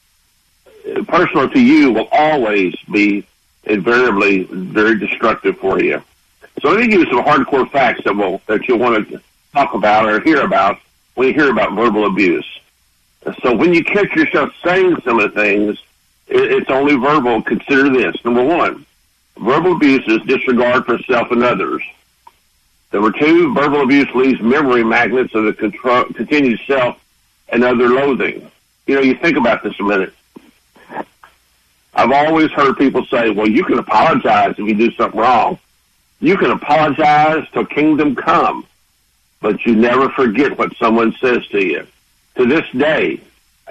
to you, will always be invariably very destructive for you. So let me give you some hardcore facts that you'll want to talk about or hear about when you hear about verbal abuse. So when you catch yourself saying some of the things, it's only verbal. Consider this. Number 1, verbal abuse is disregard for self and others. Number 2, verbal abuse leaves memory magnets of the continued self and other loathing. You think about this a minute. I've always heard people say, well, you can apologize if you do something wrong. You can apologize till kingdom come, but you never forget what someone says to you. To this day,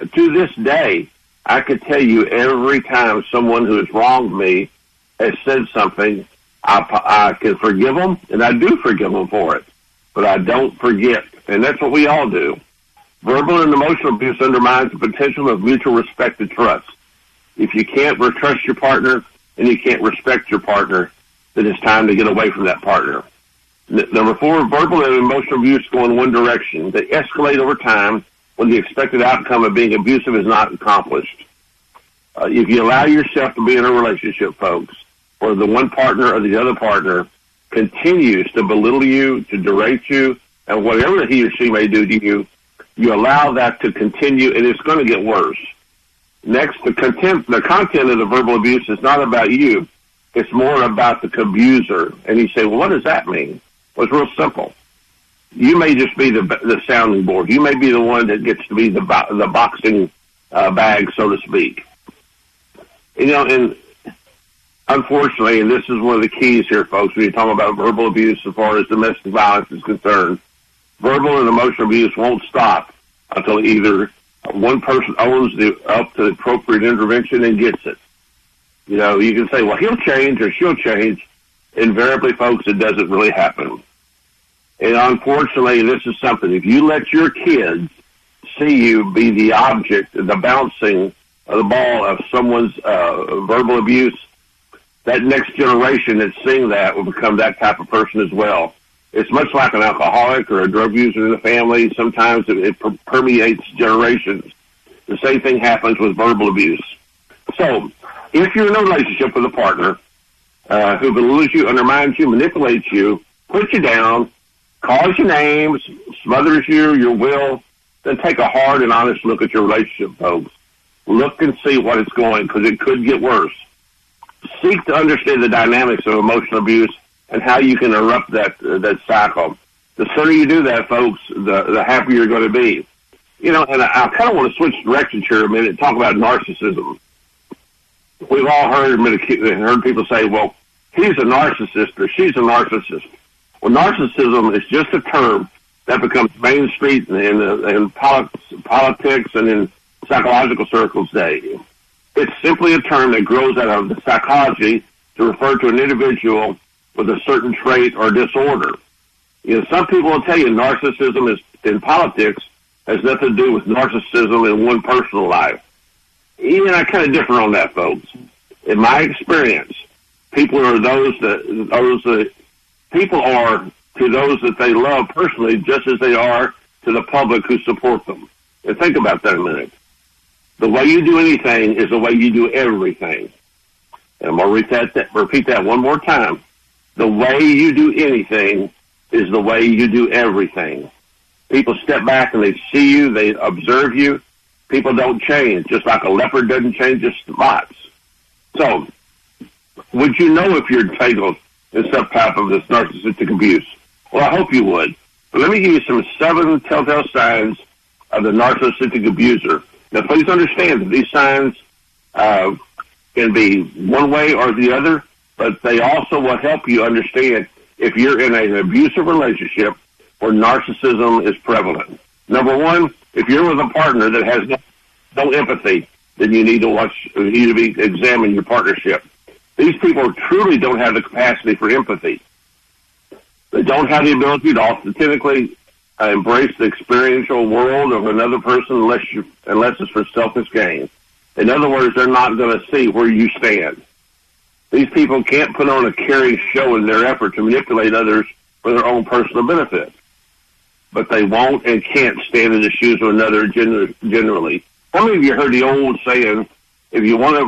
I could tell you every time someone who has wronged me has said something, I can forgive them, and I do forgive them for it, but I don't forget, and that's what we all do. Verbal and emotional abuse undermines the potential of mutual respect and trust. If you can't trust your partner and you can't respect your partner, then it's time to get away from that partner. Number 4, verbal and emotional abuse go in one direction. They escalate over time when the expected outcome of being abusive is not accomplished. If you allow yourself to be in a relationship, folks, where the one partner or the other partner continues to belittle you, to berate you, and whatever he or she may do to you, you allow that to continue, and it's going to get worse. Next, the content of the verbal abuse is not about you. It's more about the abuser. And you say, well, what does that mean? Well, it's real simple. You may just be the sounding board. You may be the one that gets to be the boxing bag, so to speak. And unfortunately, and this is one of the keys here, folks, when you talk about verbal abuse as far as domestic violence is concerned, verbal and emotional abuse won't stop until either one person owns up to the appropriate intervention and gets it. You can say, well, he'll change or she'll change. Invariably, folks, it doesn't really happen. And unfortunately, this is something. If you let your kids see you be the object, the bouncing of the ball of someone's verbal abuse, that next generation that's seeing that will become that type of person as well. It's much like an alcoholic or a drug user in the family. Sometimes it permeates generations. The same thing happens with verbal abuse. So, if you're in a relationship with a partner who belittles you, undermines you, manipulates you, puts you down, calls your names, smothers you, your will, then take a hard and honest look at your relationship, folks. Look and see what it's going, because it could get worse. Seek to understand the dynamics of emotional abuse and how you can interrupt that cycle. The sooner you do that, folks, the happier you're going to be. And I kind of want to switch directions here a minute and talk about narcissism. We've all heard people say, well, he's a narcissist or she's a narcissist. Well, narcissism is just a term that becomes mainstream in politics and in psychological circles today. It's simply a term that grows out of the psychology to refer to an individual with a certain trait or disorder. Some people will tell you narcissism is in politics has nothing to do with narcissism in one personal life. Even I kind of differ on that, folks. In my experience, people are people are to those that they love personally, just as they are to the public who support them. And think about that a minute. The way you do anything is the way you do everything. And I'm going to repeat that one more time. The way you do anything is the way you do everything. People step back and they see you, they observe you. People don't change, just like a leopard doesn't change its spots. So, would you know if you're entangled in some type of this narcissistic abuse? Well, I hope you would. But let me give you some 7 telltale signs of the narcissistic abuser. Now, please understand that these signs can be one way or the other, but they also will help you understand if you're in an abusive relationship where narcissism is prevalent. Number one, if you're with a partner that has no empathy, then you need to examine your partnership. These people truly don't have the capacity for empathy. They don't have the ability to authentically embrace the experiential world of another person unless it's for selfish gain. In other words, they're not going to see where you stand. These people can't put on a caring show in their effort to manipulate others for their own personal benefit. But they won't and can't stand in the shoes of another generally. How many of you heard the old saying, if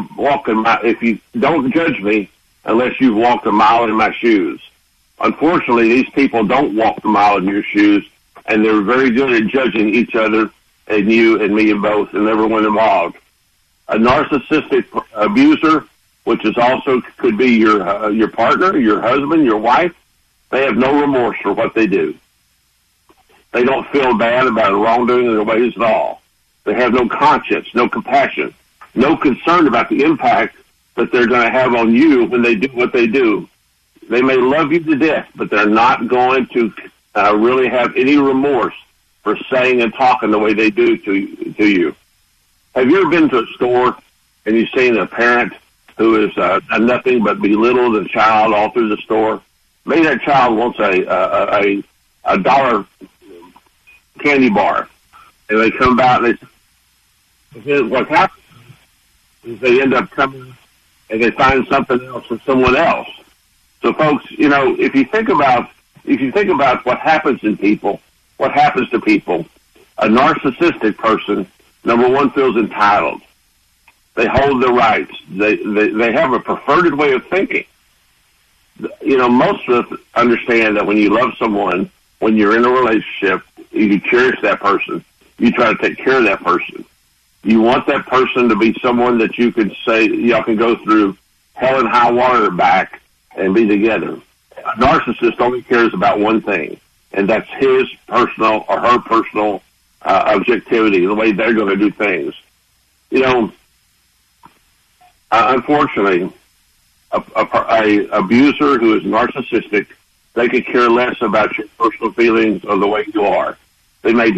you don't judge me unless you've walked a mile in my shoes? Unfortunately, these people don't walk the mile in your shoes, and they're very good at judging each other and you and me and both and everyone involved. A narcissistic abuser, which is also could be your partner, your husband, your wife, they have no remorse for what they do. They don't feel bad about wrongdoing in their ways at all. They have no conscience, no compassion, no concern about the impact that they're going to have on you when they do what they do. They may love you to death, but they're not going to really have any remorse for saying and talking the way they do to you. Have you ever been to a store and you've seen a parent who is done nothing but belittle the child all through the store? Maybe that child wants a $1 candy bar, and they come back and what happens is they end up coming and they find something else from someone else. So, folks, if you think about what happens to people, a narcissistic person, number one, feels entitled. They hold their rights. They have a preferred way of thinking. Most of us understand that when you love someone, when you're in a relationship, you cherish that person. You try to take care of that person. You want that person to be someone that you could say y'all can go through hell and high water back and be together. A narcissist only cares about one thing, and that's his personal or her personal objectivity, the way they're going to do things. Unfortunately, a abuser who is narcissistic, they could care less about your personal feelings or the way you are. They may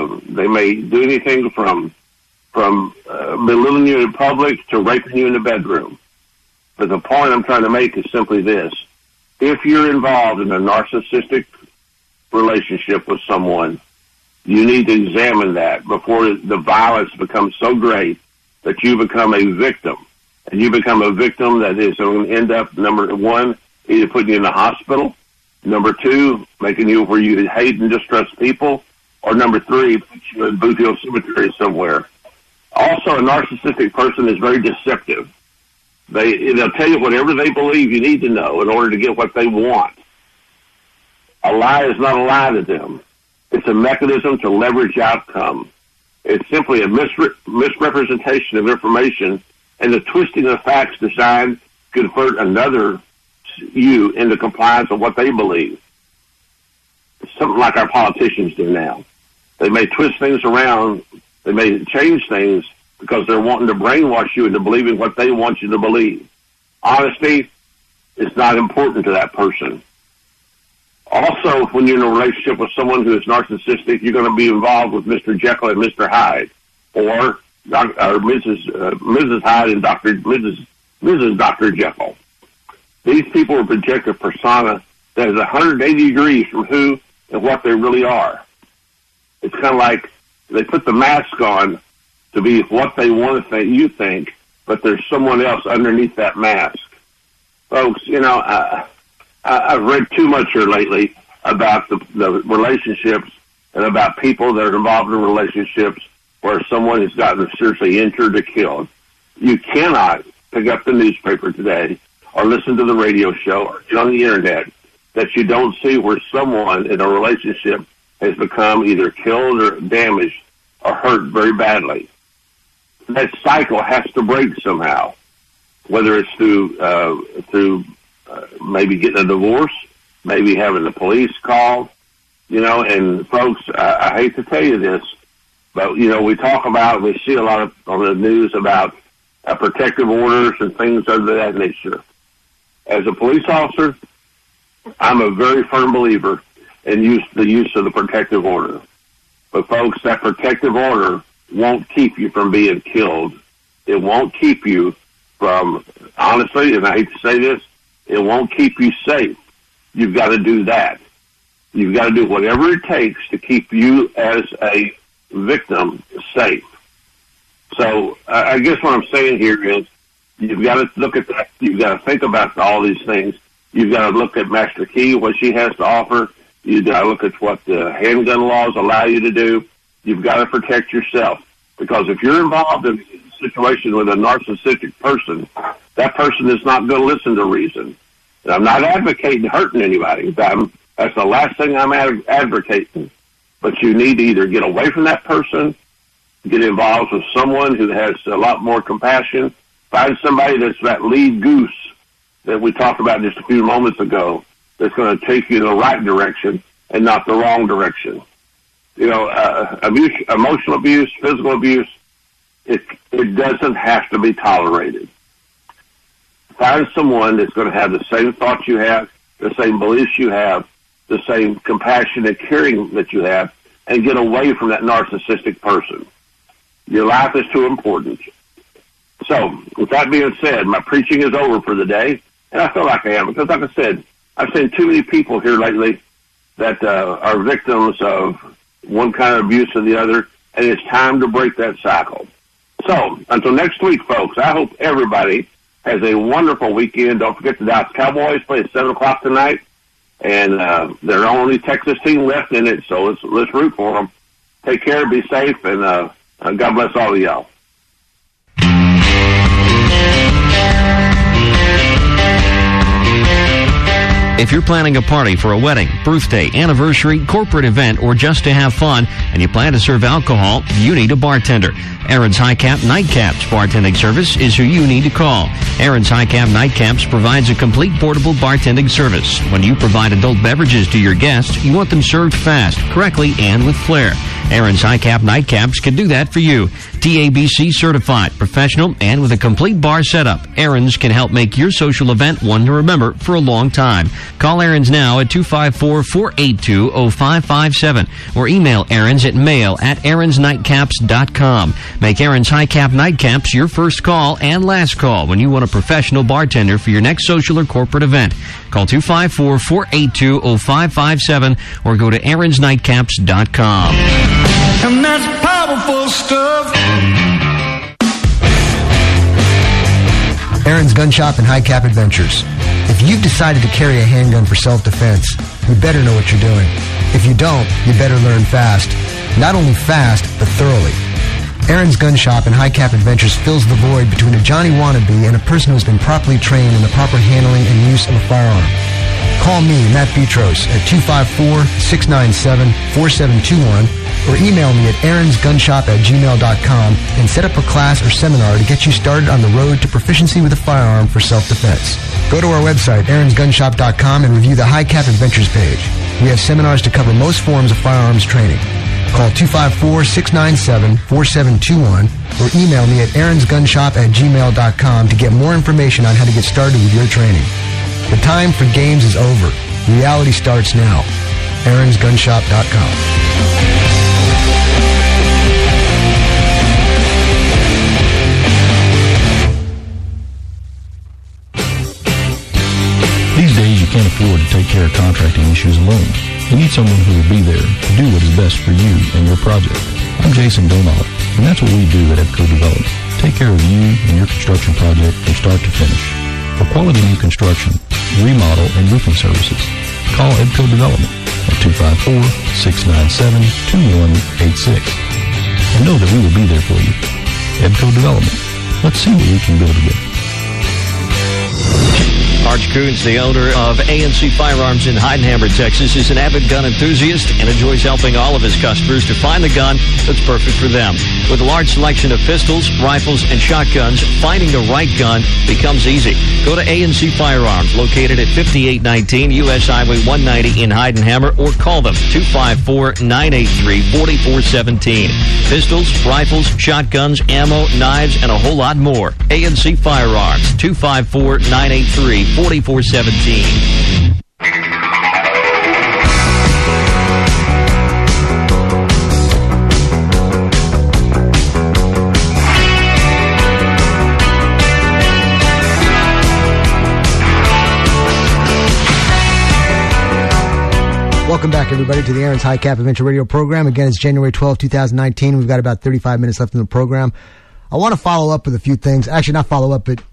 do anything from belittling you in public to raping you in the bedroom. But the point I'm trying to make is simply this. If you're involved in a narcissistic relationship with someone, you need to examine that before the violence becomes so great that you become a victim. And you become a victim that is going to end up, number one, either putting you in the hospital, number two, making you where you hate and distrust people, or number three, put you in Boot Hill Cemetery somewhere. Also, a narcissistic person is very deceptive. They'll tell you whatever they believe you need to know in order to get what they want. A lie is not a lie to them. It's a mechanism to leverage outcome. It's simply a misrepresentation of information and the twisting of facts designed to convert another you into compliance of what they believe. It's something like our politicians do now. They may twist things around. They may change things because they're wanting to brainwash you into believing what they want you to believe. Honesty is not important to that person. Also, when you're in a relationship with someone who is narcissistic, you're going to be involved with Mr. Jekyll and Mr. Hyde, or Mrs. Hyde and Mrs. Dr. Jekyll. These people project a persona that is 180 degrees from who and what they really are. It's kind of like they put the mask on to be what they want to think you think, but there's someone else underneath that mask. Folks, I've read too much here lately about the relationships and about people that are involved in relationships where someone has gotten seriously injured or killed. You cannot pick up the newspaper today or listen to the radio show or get on the internet that you don't see where someone in a relationship has become either killed or damaged or hurt very badly. That cycle has to break somehow, whether it's through maybe getting a divorce, maybe having the police called, and folks, I hate to tell you this, but, we talk about, we see a lot of on the news about protective orders and things of that nature. As a police officer, I'm a very firm believer in the use of the protective order. But folks, that protective order won't keep you from being killed. It won't keep you from, honestly, and I hate to say this, it won't keep you safe. You've got to do that. You've got to do whatever it takes to keep you as a victim safe. So I guess what I'm saying here is you've got to look at that. You've got to think about all these things. You've got to look at Master Key, what she has to offer. You've got to look at what the handgun laws allow you to do. You've got to protect yourself. Because if you're involved in a situation with a narcissistic person, that person is not going to listen to reason. And I'm not advocating hurting anybody. That's the last thing I'm advocating. But you need to either get away from that person, get involved with someone who has a lot more compassion, find somebody that's that lead goose that we talked about just a few moments ago that's going to take you in the right direction and not the wrong direction. Abuse, emotional abuse, physical abuse, it doesn't have to be tolerated. Find someone that's going to have the same thoughts you have, the same beliefs you have, the same compassion and caring that you have, and get away from that narcissistic person. Your life is too important. So, with that being said, my preaching is over for the day, and I feel like I am, because like I said, I've seen too many people here lately that are victims of one kind of abuse or the other, and it's time to break that cycle. So, until next week, folks, I hope everybody has a wonderful weekend. Don't forget the Dallas Cowboys play at 7 o'clock tonight, and they're the only Texas team left in it, so let's root for them. Take care, be safe, and God bless all of y'all. If you're planning a party for a wedding, birthday, anniversary, corporate event, or just to have fun, and you plan to serve alcohol, you need a bartender. Aaron's High Cap Nightcaps bartending service is who you need to call. Aaron's High Cap Nightcaps provides a complete portable bartending service. When you provide adult beverages to your guests, you want them served fast, correctly, and with flair. Aaron's High Cap Nightcaps can do that for you. TABC certified, professional, and with a complete bar setup, Aaron's can help make your social event one to remember for a long time. Call Aaron's now at 254-482-0557 or email Aaron's at mail@aaronsnightcaps.com. Make Aaron's High Cap Nightcaps your first call and last call when you want a professional bartender for your next social or corporate event. Call 254-482-0557 or go to aaronsnightcaps.com. And that's powerful stuff. Aaron's Gun Shop and High Cap Adventures. If you've decided to carry a handgun for self-defense, you better know what you're doing. If you don't, you better learn fast. Not only fast, but thoroughly. Aaron's Gun Shop and High Cap Adventures fills the void between a Johnny wannabe and a person who's been properly trained in the proper handling and use of a firearm. Call me, Matt Petros, at 254-697-4721 or email me at aaronsgunshop@gmail.com and set up a class or seminar to get you started on the road to proficiency with a firearm for self-defense. Go to our website, aaronsgunshop.com, and review the High Cap Adventures page. We have seminars to cover most forms of firearms training. Call 254-697-4721 or email me at aaronsgunshop@gmail.com to get more information on how to get started with your training. The time for games is over. Reality starts now. aaronsgunshop.com. These days, you can't afford to take care of contracting issues alone. You need someone who will be there to do what is best for you and your project. I'm Jason Donald, and that's what we do at EBCO Development. Take care of you and your construction project from start to finish. For quality new construction, remodel, and roofing services, call EBCO Development at 254-697-2186. And know that we will be there for you. EBCO Development. Let's see what we can build together. Arch Coons, the owner of ANC Firearms in Heidenhammer, Texas, is an avid gun enthusiast and enjoys helping all of his customers to find the gun that's perfect for them. With a large selection of pistols, rifles, and shotguns, finding the right gun becomes easy. Go to ANC Firearms, located at 5819 U.S. Highway 190 in Heidenhammer, or call them 254-983-4417. Pistols, rifles, shotguns, ammo, knives, and a whole lot more. ANC Firearms, 254-983-4417. Welcome back, everybody, to the Aaron's High Cap Adventure Radio program. Again, it's January 12, 2019. We've got about 35 minutes left in the program. I want to follow up with a few things. Actually, not follow up, but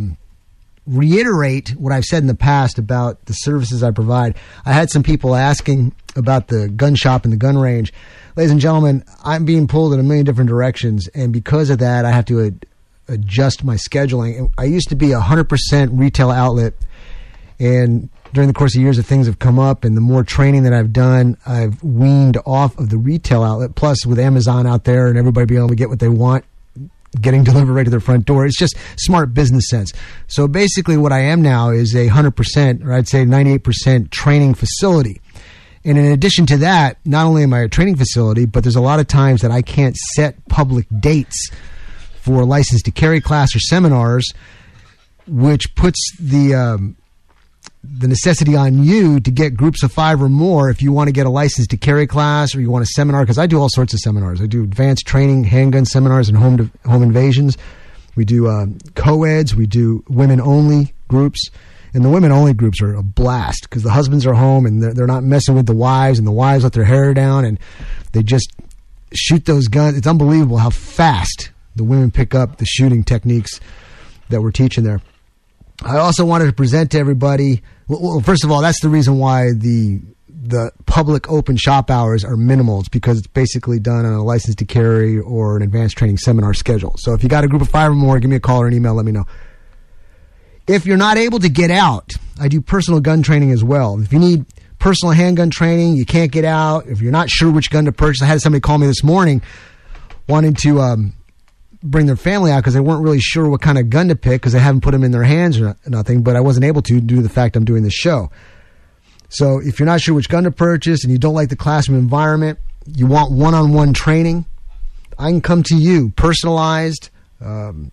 reiterate what I've said in the past about the services I provide. I had some people asking about the gun shop and the gun range. Ladies and gentlemen, I'm being pulled in a million different directions, and because of that, I have to adjust my scheduling. I used to be a 100% retail outlet, and during the course of years, things have come up, and the more training that I've done, I've weaned off of the retail outlet. Plus, with Amazon out there and everybody being able to get what they want, getting delivered right to their front door, it's just smart business sense. So basically what I am now is a 100%, or I'd say 98% training facility. And in addition to that, not only am I a training facility, but there's a lot of times that I can't set public dates for license to carry class or seminars, which puts the necessity on you to get groups of 5 or more if you want to get a license to carry class or you want a seminar, because I do all sorts of seminars. I do advanced training, handgun seminars, and home invasions. We do co-eds. We do women-only groups. And the women-only groups are a blast because the husbands are home and they're not messing with the wives, and the wives let their hair down and they just shoot those guns. It's unbelievable how fast the women pick up the shooting techniques that we're teaching there. I also wanted to present to everybody, well, first of all, that's the reason why the public open shop hours are minimal. It's because it's basically done on a license to carry or an advanced training seminar schedule. So if you got a group of 5 or more, give me a call or an email, let me know. If you're not able to get out, I do personal gun training as well. If you need personal handgun training, you can't get out, if you're not sure which gun to purchase, I had somebody call me this morning wanting to bring their family out because they weren't really sure what kind of gun to pick because they haven't put them in their hands or nothing, but I wasn't able to due to the fact I'm doing this show. So if you're not sure which gun to purchase and you don't like the classroom environment, you want one-on-one training, I can come to you, personalized, in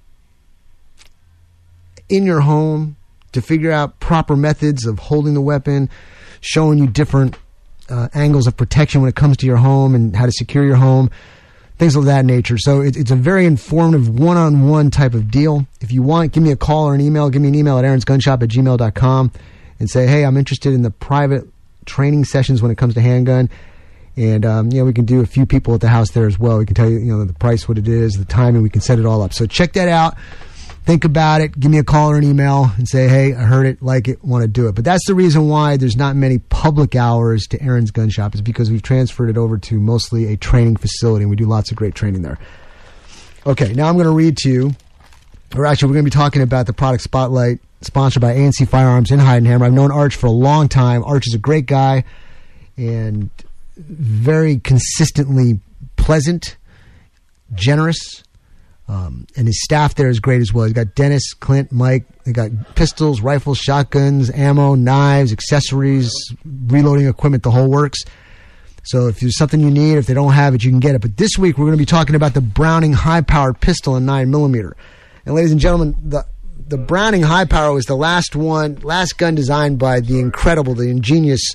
your home to figure out proper methods of holding the weapon, showing you different angles of protection when it comes to your home and how to secure your home, things of that nature. So it's a very informative one-on-one type of deal. If you want, give me a call or an email. Give me an email at aaronsgunshop@gmail.com and say, hey, I'm interested in the private training sessions when it comes to handgun. And, we can do a few people at the house there as well. We can tell you, the price, what it is, the timing. We can set it all up. So check that out. Think about it. Give me a call or an email and say, hey, I heard it, like it, want to do it. But that's the reason why there's not many public hours to Aaron's Gun Shop, is because we've transferred it over to mostly a training facility, and we do lots of great training there. Okay, now I'm going to read to you, or actually we're going to be talking about the product spotlight sponsored by ANC Firearms in Heidenhammer. I've known Arch for a long time. Arch is a great guy and very consistently pleasant, generous. And his staff there is great as well. He's got Dennis, Clint, Mike. They got pistols, rifles, shotguns, ammo, knives, accessories, reloading equipment, the whole works. So if there's something you need, if they don't have it, you can get it. But this week we're going to be talking about the Browning high-powered pistol in 9mm. And ladies and gentlemen, the Browning high power was the last gun designed by the incredible, the ingenious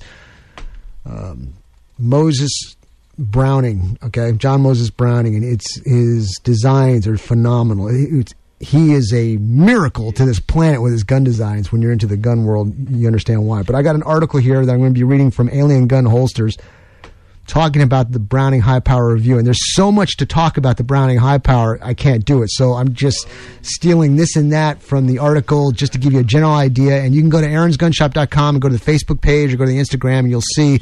Moses Browning, okay, John Moses Browning, and his designs are phenomenal. He is a miracle to this planet with his gun designs. When you're into the gun world, you understand why. But I got an article here that I'm going to be reading from Alien Gun Holsters, talking about the Browning High Power review. And there's so much to talk about the Browning High Power, I can't do it. So I'm just stealing this and that from the article just to give you a general idea. And you can go to aaronsgunshop.com and go to the Facebook page or go to the Instagram, and you'll see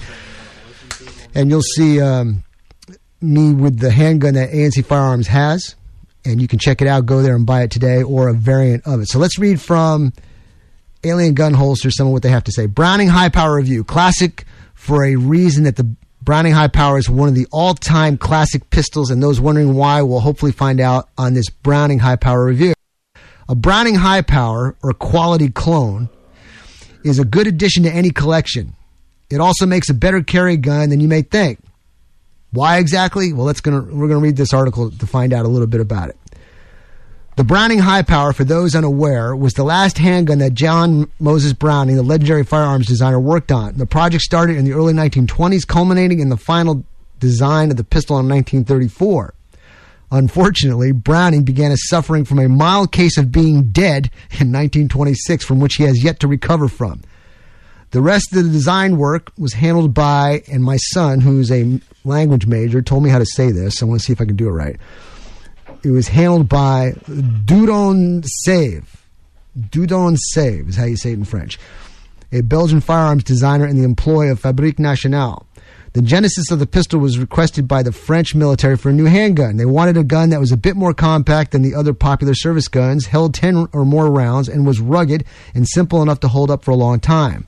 me with the handgun that ANC Firearms has, and you can check it out. Go there and buy it today, or a variant of it. So let's read from Alien Gun Holsters, some of what they have to say. Browning High Power Review. Classic for a reason that the Browning High Power is one of the all-time classic pistols, and those wondering why will hopefully find out on this Browning High Power Review. A Browning High Power, or quality clone, is a good addition to any collection. It also makes a better carry gun than you may think. Why exactly? Well, we're going to read this article to find out a little bit about it. The Browning High Power, for those unaware, was the last handgun that John Moses Browning, the legendary firearms designer, worked on. The project started in the early 1920s, culminating in the final design of the pistol in 1934. Unfortunately, Browning began suffering from a mild case of being dead in 1926, from which he has yet to recover from. The rest of the design work was handled by, and my son, who's a language major, told me how to say this. I want to see if I can do it right. It was handled by Dudon Save. Dudon Save is how you say it in French. A Belgian firearms designer in the employ of Fabrique Nationale. The genesis of the pistol was requested by the French military for a new handgun. They wanted a gun that was a bit more compact than the other popular service guns, held 10 or more rounds, and was rugged and simple enough to hold up for a long time.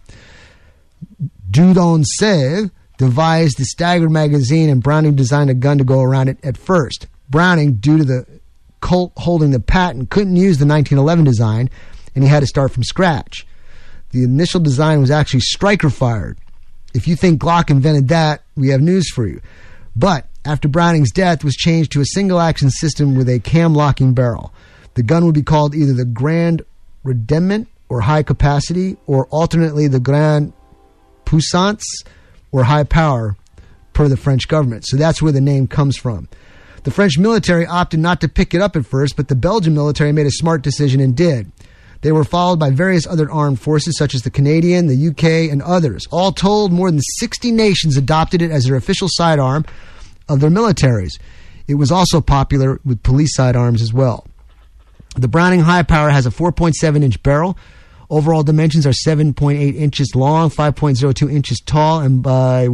Dudon Save devised the staggered magazine, and Browning designed a gun to go around it at first. Browning, due to the Colt holding the patent, couldn't use the 1911 design, and he had to start from scratch. The initial design was actually striker-fired. If you think Glock invented that, we have news for you. But after Browning's death, it was changed to a single-action system with a cam-locking barrel. The gun would be called either the Grand Redemment, or High Capacity, or alternately the Grand Puissance, or High Power, per the French government. So that's where the name comes from. The French military opted not to pick it up at first, but the Belgian military made a smart decision and did. They were followed by various other armed forces, such as the Canadian, the UK, and others. All told, more than 60 nations adopted it as their official sidearm of their militaries. It was also popular with police sidearms as well. The Browning High Power has a 4.7-inch barrel. Overall dimensions are 7.8 inches long, 5.02 inches tall, and by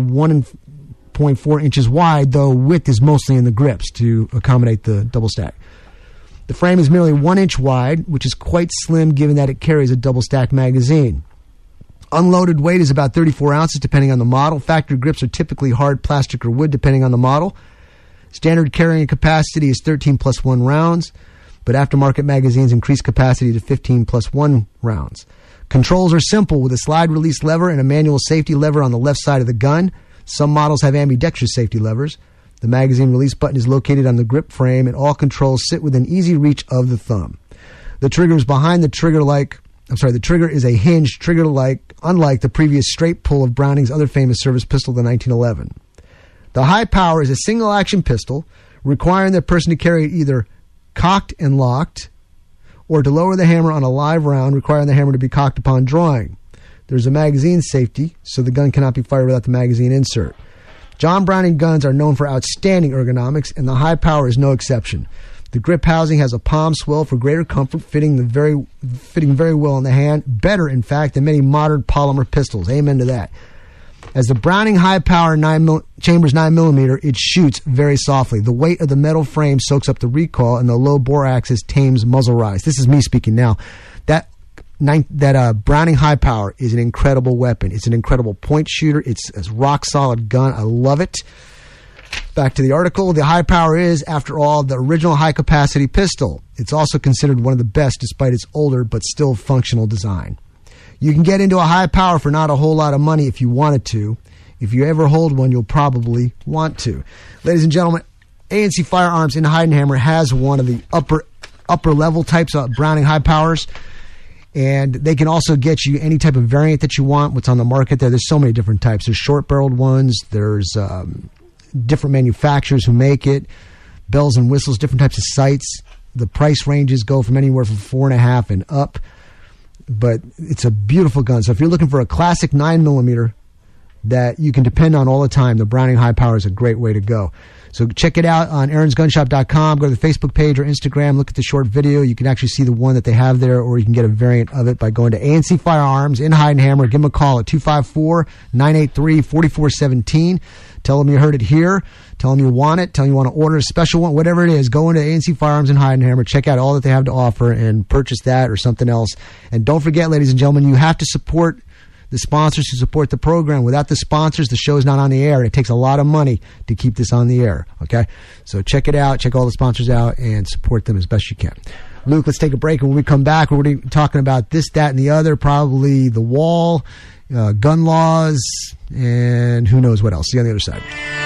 1.4 inches wide, though width is mostly in the grips to accommodate the double stack. The frame is merely 1 inch wide, which is quite slim given that it carries a double stack magazine. Unloaded weight is about 34 ounces depending on the model. Factory grips are typically hard plastic or wood depending on the model. Standard carrying capacity is 13 plus 1 rounds, but aftermarket magazines increase capacity to 15 plus 1 rounds. Controls are simple with a slide release lever and a manual safety lever on the left side of the gun. Some models have ambidextrous safety levers. The magazine release button is located on the grip frame, and all controls sit within easy reach of the thumb. The trigger is behind the the trigger is a hinged trigger unlike the previous straight pull of Browning's other famous service pistol, the 1911. The High Power is a single action pistol requiring the person to carry it either cocked and locked or to lower the hammer on a live round, requiring the hammer to be cocked upon drawing. There's a magazine safety, so the gun cannot be fired without the magazine insert. John Browning guns are known for outstanding ergonomics, and the High Power is no exception. The grip housing has a palm swell for greater comfort, fitting very well in the hand, better, in fact, than many modern polymer pistols. Amen to that. As the Browning High Power Chambers 9mm, it shoots very softly. The weight of the metal frame soaks up the recoil, and the low bore axis tames muzzle rise. This is me speaking now. That Browning High Power is an incredible weapon. It's an incredible point shooter. It's a rock-solid gun. I love it. Back to the article. The High Power is, after all, the original high-capacity pistol. It's also considered one of the best despite its older but still functional design. You can get into a High Power for not a whole lot of money if you wanted to. If you ever hold one, you'll probably want to. Ladies and gentlemen, ANC Firearms in Heidenhammer has one of the upper level types of Browning High Powers. And they can also get you any type of variant that you want, what's on the market there. There's so many different types. There's short-barreled ones. There's different manufacturers who make it. Bells and whistles, different types of sights. The price ranges go from anywhere from $4.5 and up. But it's a beautiful gun. So if you're looking for a classic 9mm that you can depend on all the time. The Browning High Power is a great way to go. So check it out on aaronsgunshop.com. Go to the Facebook page or Instagram. Look at the short video. You can actually see the one that they have there, or you can get a variant of it by going to ANC Firearms in Heidenhammer. Give them a call at 254-983-4417. Tell them you heard it here. Tell them you want it. Tell them you want to order a special one. Whatever it is, go into ANC Firearms in Heidenhammer. Check out all that they have to offer and purchase that or something else. And don't forget, ladies and gentlemen, you have to support the sponsors who support the program. Without the sponsors, the show is not on the air. It takes a lot of money to keep this on the air. Okay? So check it out. Check all the sponsors out and support them as best you can. Luke, let's take a break. And when we come back, we're going to be talking about this, that, and the other, probably the wall, gun laws, and who knows what else. See you on the other side.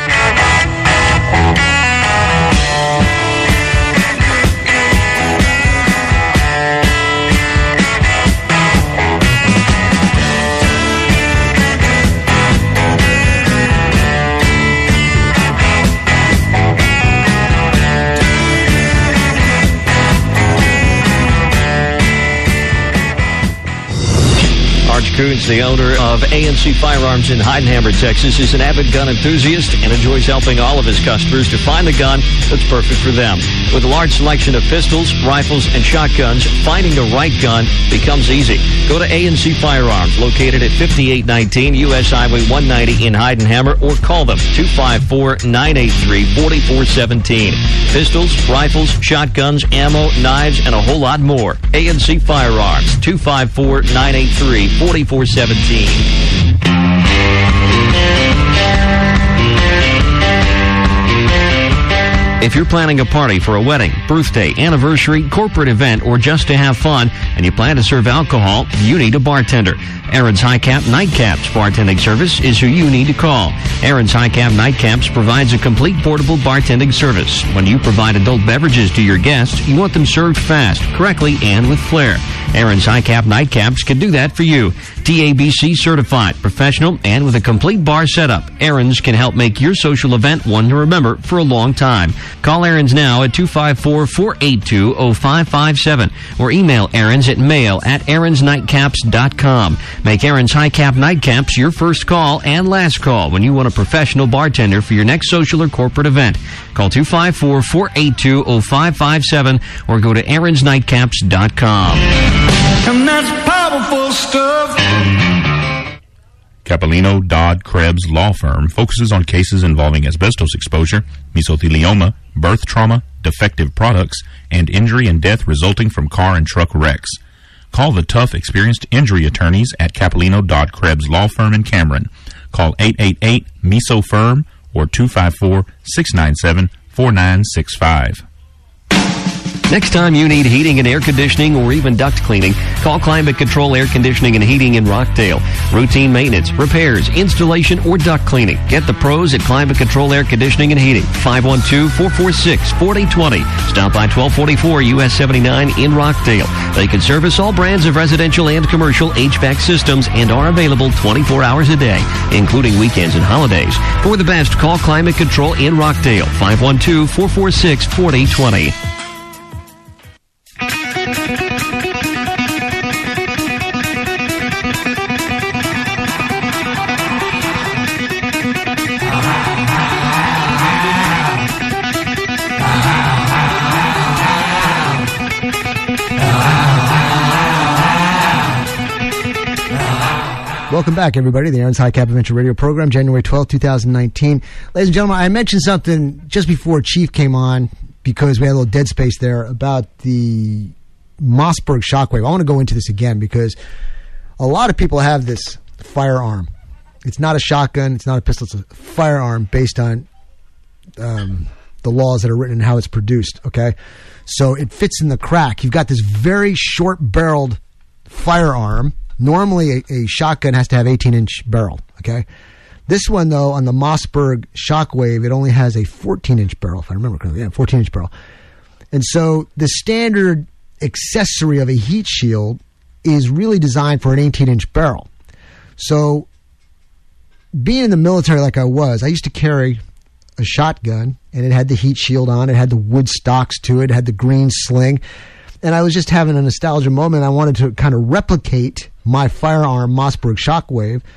Arch Coons, the owner of ANC Firearms in Heidenhammer, Texas, is an avid gun enthusiast and enjoys helping all of his customers to find the gun that's perfect for them. With a large selection of pistols, rifles, and shotguns, finding the right gun becomes easy. Go to ANC Firearms, located at 5819 U.S. Highway 190 in Heidenhammer, or call them 254-983-4417. Pistols, rifles, shotguns, ammo, knives, and a whole lot more. ANC Firearms, 254-983-4417. If you're planning a party for a wedding, birthday, anniversary, corporate event, or just to have fun, and you plan to serve alcohol, you need a bartender. Aaron's High Cap Nightcaps bartending service is who you need to call. Aaron's High Cap Nightcaps provides a complete portable bartending service. When you provide adult beverages to your guests, you want them served fast, correctly, and with flair. Aaron's High Cap Nightcaps can do that for you. TABC certified, professional, and with a complete bar setup, Aaron's can help make your social event one to remember for a long time. Call Aaron's now at 254-482-0557 or email Aaron's at mail@aaronsnightcaps.com. Make Aaron's High Cap Nightcaps your first call and last call when you want a professional bartender for your next social or corporate event. Call 254-482-0557 or go to aaronsnightcaps.com. And that's powerful stuff. Capellino Dodd Krebs Law Firm focuses on cases involving asbestos exposure, mesothelioma, birth trauma, defective products, and injury and death resulting from car and truck wrecks. Call the tough, experienced injury attorneys at Capellino Dodd Krebs Law Firm in Cameron. Call 888-MESO-FIRM or 254-697-4965. Next time you need heating and air conditioning or even duct cleaning, call Climate Control Air Conditioning and Heating in Rockdale. Routine maintenance, repairs, installation, or duct cleaning. Get the pros at Climate Control Air Conditioning and Heating. 512-446-4020. Stop by 1244 US 79 in Rockdale. They can service all brands of residential and commercial HVAC systems and are available 24 hours a day, including weekends and holidays. For the best, call Climate Control in Rockdale. 512-446-4020. Welcome back, everybody. The Aaron's High Cap Adventure Radio program, January 12, 2019. Ladies and gentlemen, I mentioned something just before Chief came on because we had a little dead space there about the Mossberg Shockwave. I want to go into this again because a lot of people have this firearm. It's not a shotgun. It's not a pistol. It's a firearm based on the laws that are written and how it's produced, okay? So it fits in the crack. You've got this very short-barreled firearm. Normally, a shotgun has to have 18-inch barrel, okay? This one, though, on the Mossberg Shockwave, it only has a 14-inch barrel, if I remember correctly. Yeah, 14-inch barrel. And so the standard accessory of a heat shield is really designed for an 18-inch barrel. So being in the military like I was, I used to carry a shotgun, and it had the heat shield on. It had the wood stocks to it. It had the green sling. And I was just having a nostalgia moment. I wanted to kind of replicate my firearm Mossberg Shockwave.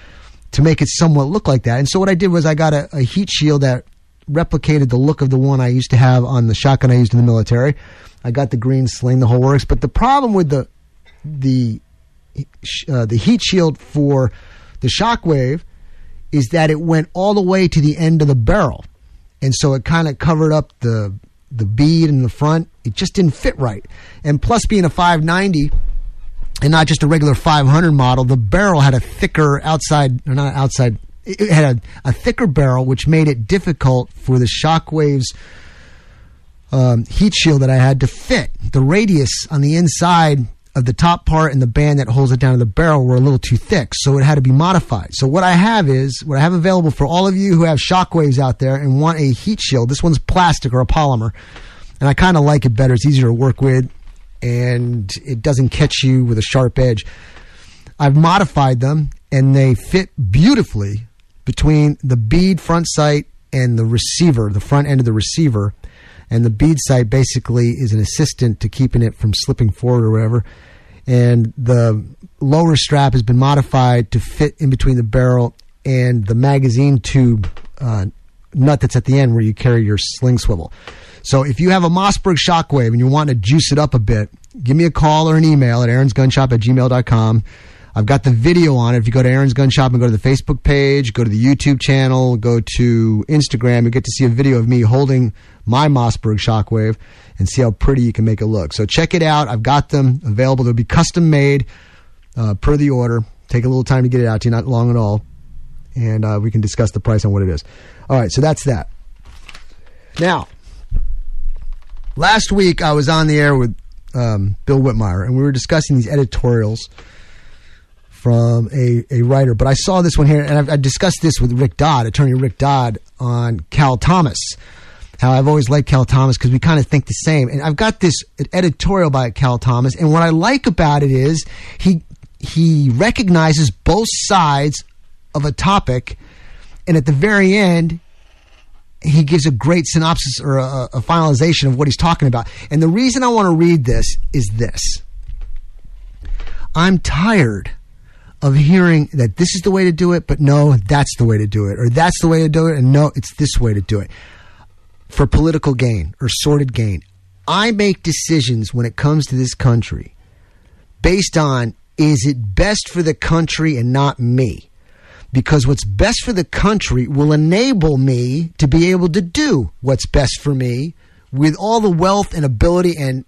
to make it somewhat look like that. And so what I did was I got a heat shield that replicated the look of the one I used to have on the shotgun I used in the military. I got the green sling, the whole works. But the problem with the heat shield for the Shockwave is that it went all the way to the end of the barrel. And so it kind of covered up the bead in the front. It just didn't fit right. And plus being a 590 and not just a regular 500 model, the barrel had a thicker it had a thicker barrel, which made it difficult for the Shockwave's heat shield that I had to fit. The radius on the inside of the top part and the band that holds it down to the barrel were a little too thick, so it had to be modified. So what I have available for all of you who have Shockwaves out there and want a heat shield. This one's plastic or a polymer, and I kind of like it better. It's easier to work with, and it doesn't catch you with a sharp edge. I've modified them, and they fit beautifully between the bead front sight and the receiver, the front end of the receiver. And the bead sight basically is an assistant to keeping it from slipping forward or whatever. And the lower strap has been modified to fit in between the barrel and the magazine tube nut that's at the end where you carry your sling swivel. So if you have a Mossberg Shockwave and you want to juice it up a bit, give me a call or an email at aaronsgunshop@gmail.com. I've got the video on it. If you go to Aaron's Gun Shop and go to the Facebook page, go to the YouTube channel, go to Instagram, you get to see a video of me holding my Mossberg Shockwave and see how pretty you can make it look. So check it out. I've got them available. They'll be custom made per the order. Take a little time to get it out to you, not long at all. And we can discuss the price on what it is. All right, so that's that. Now, last week I was on the air with Bill Whitmire, and we were discussing these editorials from a writer. But I saw this one here, and I discussed this with Rick Dodd, attorney Rick Dodd, on Cal Thomas. How I've always liked Cal Thomas because we kind of think the same. And I've got this editorial by Cal Thomas, and what I like about it is he recognizes both sides of a topic, and at the very end, he gives a great synopsis or a finalization of what he's talking about. And the reason I want to read this is this. I'm tired of hearing that this is the way to do it, but no, that's the way to do it. Or that's the way to do it, and no, it's this way to do it. For political gain or sordid gain. I make decisions when it comes to this country based on, is it best for the country and not me? Because what's best for the country will enable me to be able to do what's best for me with all the wealth and ability and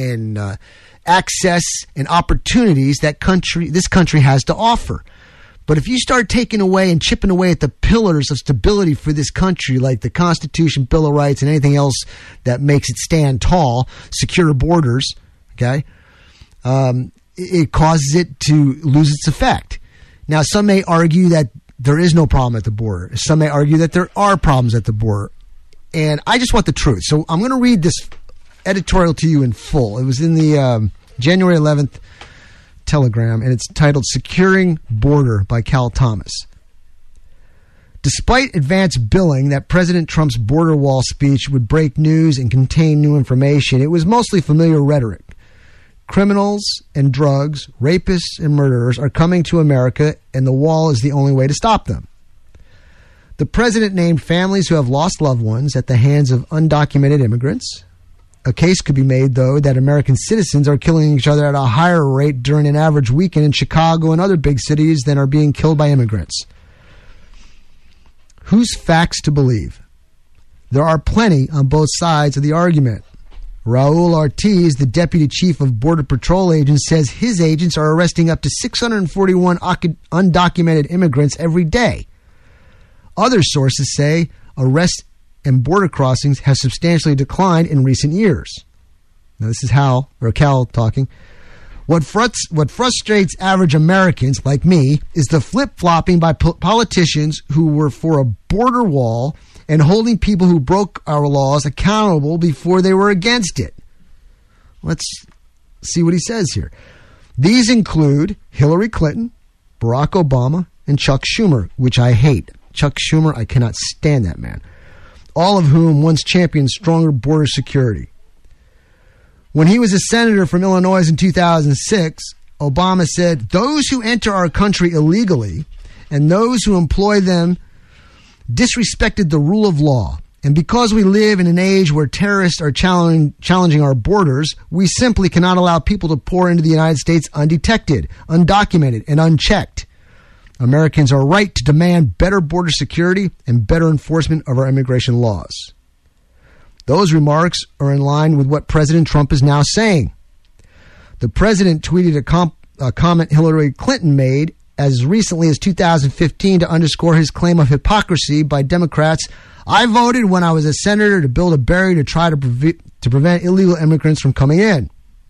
access and opportunities that this country has to offer. But if you start taking away and chipping away at the pillars of stability for this country, like the Constitution, Bill of Rights, and anything else that makes it stand tall, secure borders, okay, it causes it to lose its effect. Now, some may argue that there is no problem at the border. Some may argue that there are problems at the border. And I just want the truth. So I'm going to read this editorial to you in full. It was in the January 11th Telegram, and it's titled Securing Border by Cal Thomas. Despite advance billing that President Trump's border wall speech would break news and contain new information, it was mostly familiar rhetoric. Criminals and drugs, rapists and murderers are coming to America, and the wall is the only way to stop them. The president named families who have lost loved ones at the hands of undocumented immigrants. A case could be made, though, that American citizens are killing each other at a higher rate during an average weekend in Chicago and other big cities than are being killed by immigrants. Whose facts to believe? There are plenty on both sides of the argument. Raul Ortiz, the deputy chief of Border Patrol agents, says his agents are arresting up to 641 undocumented immigrants every day. Other sources say arrests and border crossings have substantially declined in recent years. Now, this is Cal talking. What frustrates average Americans like me is the flip-flopping by politicians who were for a border wall and holding people who broke our laws accountable before they were against it. Let's see what he says here. These include Hillary Clinton, Barack Obama, and Chuck Schumer, which I hate. Chuck Schumer, I cannot stand that man. All of whom once championed stronger border security. When he was a senator from Illinois in 2006, Obama said, those who enter our country illegally and those who employ them disrespected the rule of law. And because we live in an age where terrorists are challenging our borders, we simply cannot allow people to pour into the United States undetected, undocumented, and unchecked. Americans are right to demand better border security and better enforcement of our immigration laws. Those remarks are in line with what President Trump is now saying. The president tweeted a comment Hillary Clinton made as recently as 2015 to underscore his claim of hypocrisy by Democrats. I voted when I was a senator to build a barrier to try to prevent illegal immigrants from coming in.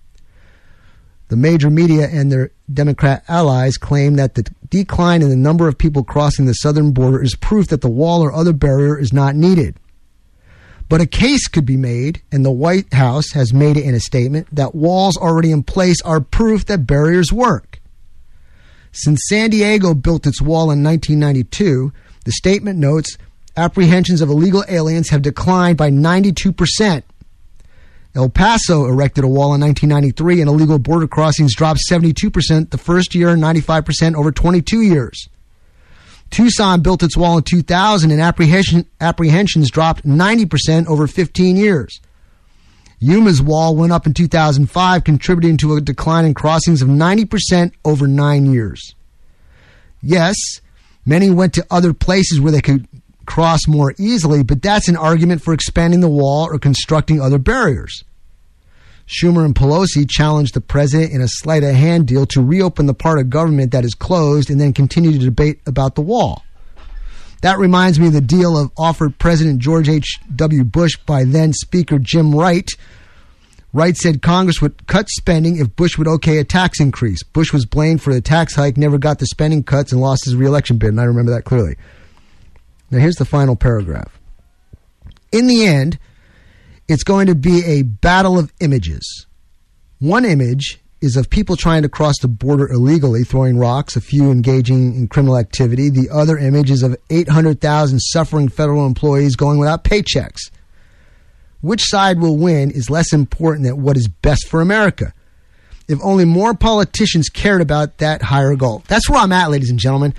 The major media and their Democrat allies claim that the decline in the number of people crossing the southern border is proof that the wall or other barrier is not needed. But a case could be made, and the White House has made it in a statement, that walls already in place are proof that barriers work. Since San Diego built its wall in 1992, the statement notes apprehensions of illegal aliens have declined by 92%. El Paso erected a wall in 1993, and illegal border crossings dropped 72% the first year and 95% over 22 years. Tucson built its wall in 2000, and apprehensions dropped 90% over 15 years. Yuma's wall went up in 2005, contributing to a decline in crossings of 90% over 9 years. Yes, many went to other places where they could cross more easily, but that's an argument for expanding the wall or constructing other barriers. Schumer and Pelosi challenged the president in a sleight of hand deal to reopen the part of government that is closed and then continue to debate about the wall. That reminds me of the deal offered President George H.W. Bush by then Speaker Jim Wright. Wright said Congress would cut spending if Bush would okay a tax increase. Bush was blamed for the tax hike, never got the spending cuts, and lost his re-election bid, and I remember that clearly. Now, here's the final paragraph. In the end, it's going to be a battle of images. One image is of people trying to cross the border illegally, throwing rocks, a few engaging in criminal activity. The other image is of 800,000 suffering federal employees going without paychecks. Which side will win is less important than what is best for America. If only more politicians cared about that higher goal. That's where I'm at, ladies and gentlemen.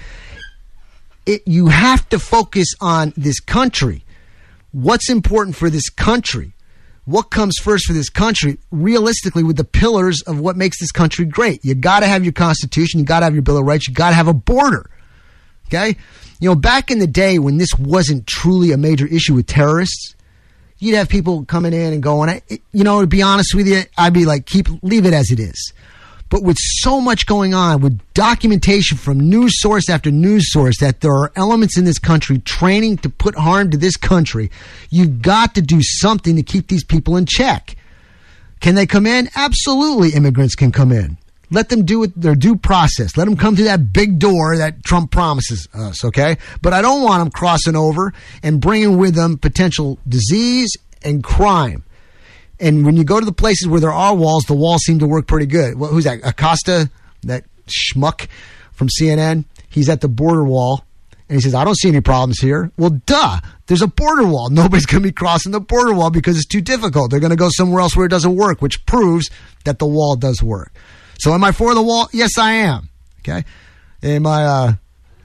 You have to focus on this country. What's important for this country? What comes first for this country, realistically, with the pillars of what makes this country great? You got to have your Constitution. You got to have your Bill of Rights. You got to have a border. Okay? You know, back in the day when this wasn't truly a major issue with terrorists, you'd have people coming in and going, you know, to be honest with you, I'd be like, leave it as it is. But with so much going on, with documentation from news source after news source that there are elements in this country training to put harm to this country, you've got to do something to keep these people in check. Can they come in? Absolutely, immigrants can come in. Let them do their due process. Let them come through that big door that Trump promises us, okay? But I don't want them crossing over and bringing with them potential disease and crime. And when you go to the places where there are walls, the walls seem to work pretty good. Well, who's that? Acosta, that schmuck from CNN? He's at the border wall, and he says, I don't see any problems here. Well, duh. There's a border wall. Nobody's going to be crossing the border wall because it's too difficult. They're going to go somewhere else where it doesn't work, which proves that the wall does work. So am I for the wall? Yes, I am. Okay? Am I,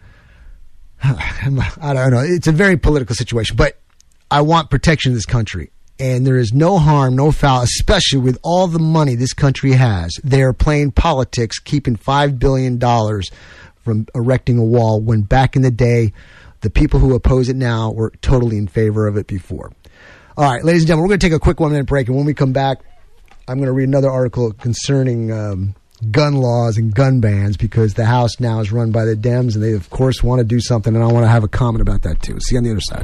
I don't know. It's a very political situation, but I want protection of this country. And there is no harm, no foul, especially with all the money this country has. They're playing politics, keeping $5 billion from erecting a wall when back in the day, the people who oppose it now were totally in favor of it before. All right, ladies and gentlemen, we're going to take a quick 1-minute break. And when we come back, I'm going to read another article concerning gun laws and gun bans because the House now is run by the Dems, and they, of course, want to do something. And I want to have a comment about that, too. See you on the other side.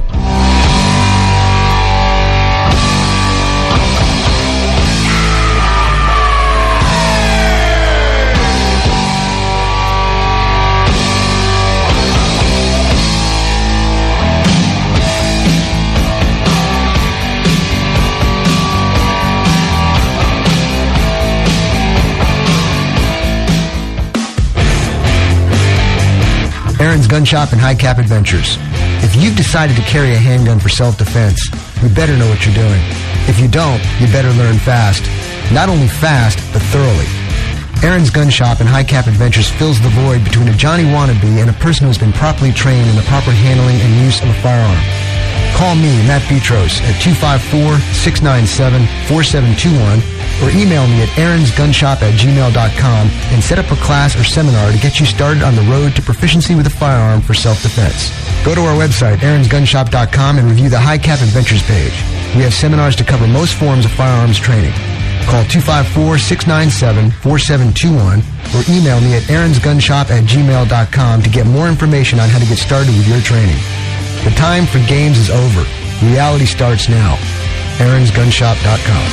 Aaron's Gun Shop and High Cap Adventures. If you've decided to carry a handgun for self-defense, you better know what you're doing. If you don't, you better learn fast. Not only fast, but thoroughly. Aaron's Gun Shop and High Cap Adventures fills the void between a Johnny wannabe and a person who has been properly trained in the proper handling and use of a firearm. Call me, Matt Petros, at 254-697-4721 or email me at aaronsgunshop@gmail.com and set up a class or seminar to get you started on the road to proficiency with a firearm for self-defense. Go to our website, aaronsgunshop.com, and review the High Cap Adventures page. We have seminars to cover most forms of firearms training. Call 254-697-4721 or email me at aaronsgunshop@gmail.com to get more information on how to get started with your training. The time for games is over. Reality starts now. aaronsgunshop.com.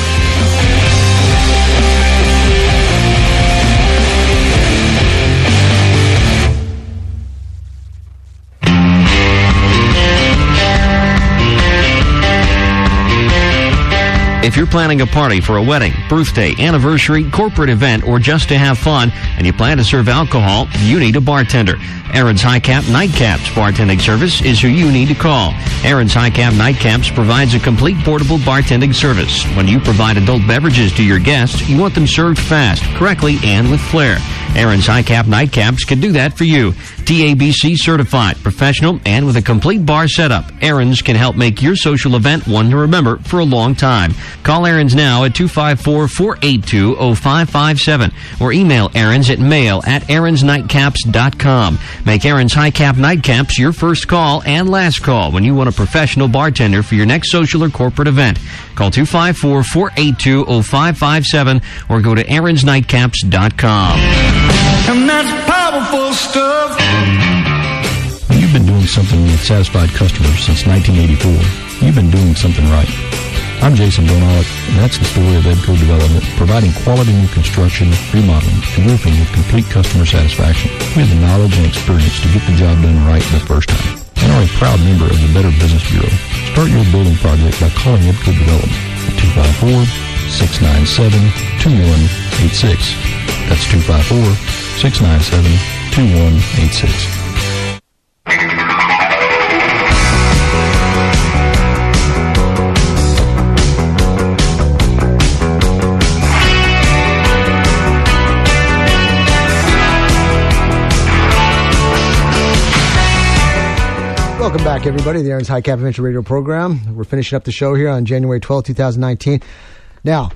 If you're planning a party for a wedding, birthday, anniversary, corporate event, or just to have fun, and you plan to serve alcohol, you need a bartender. Aaron's High Cap Nightcaps bartending service is who you need to call. Aaron's High Cap Nightcaps provides a complete portable bartending service. When you provide adult beverages to your guests, you want them served fast, correctly, and with flair. Aaron's High Cap Nightcaps can do that for you. TABC certified, professional, and with a complete bar setup, Aaron's can help make your social event one to remember for a long time. Call Aaron's now at 254-482-0557 or email Aaron's at mail@aaronsnightcaps.com. Make Aaron's High Cap Nightcaps your first call and last call when you want a professional bartender for your next social or corporate event. Call 254-482-0557 or go to aaronsnightcaps.com. And that's powerful stuff. You've been doing something with satisfied customers since 1984. You've been doing something right. I'm Jason Donalik, and that's the story of Edco Development, providing quality new construction, remodeling, and roofing with complete customer satisfaction. We have the knowledge and experience to get the job done right the first time, and are a proud member of the Better Business Bureau. Start your building project by calling Edco Development at 254-697-2186. That's 254-697-2186. Welcome back, everybody, to the Aaron's High Cap Adventure Radio program. We're finishing up the show here on January 12th, 2019. Now,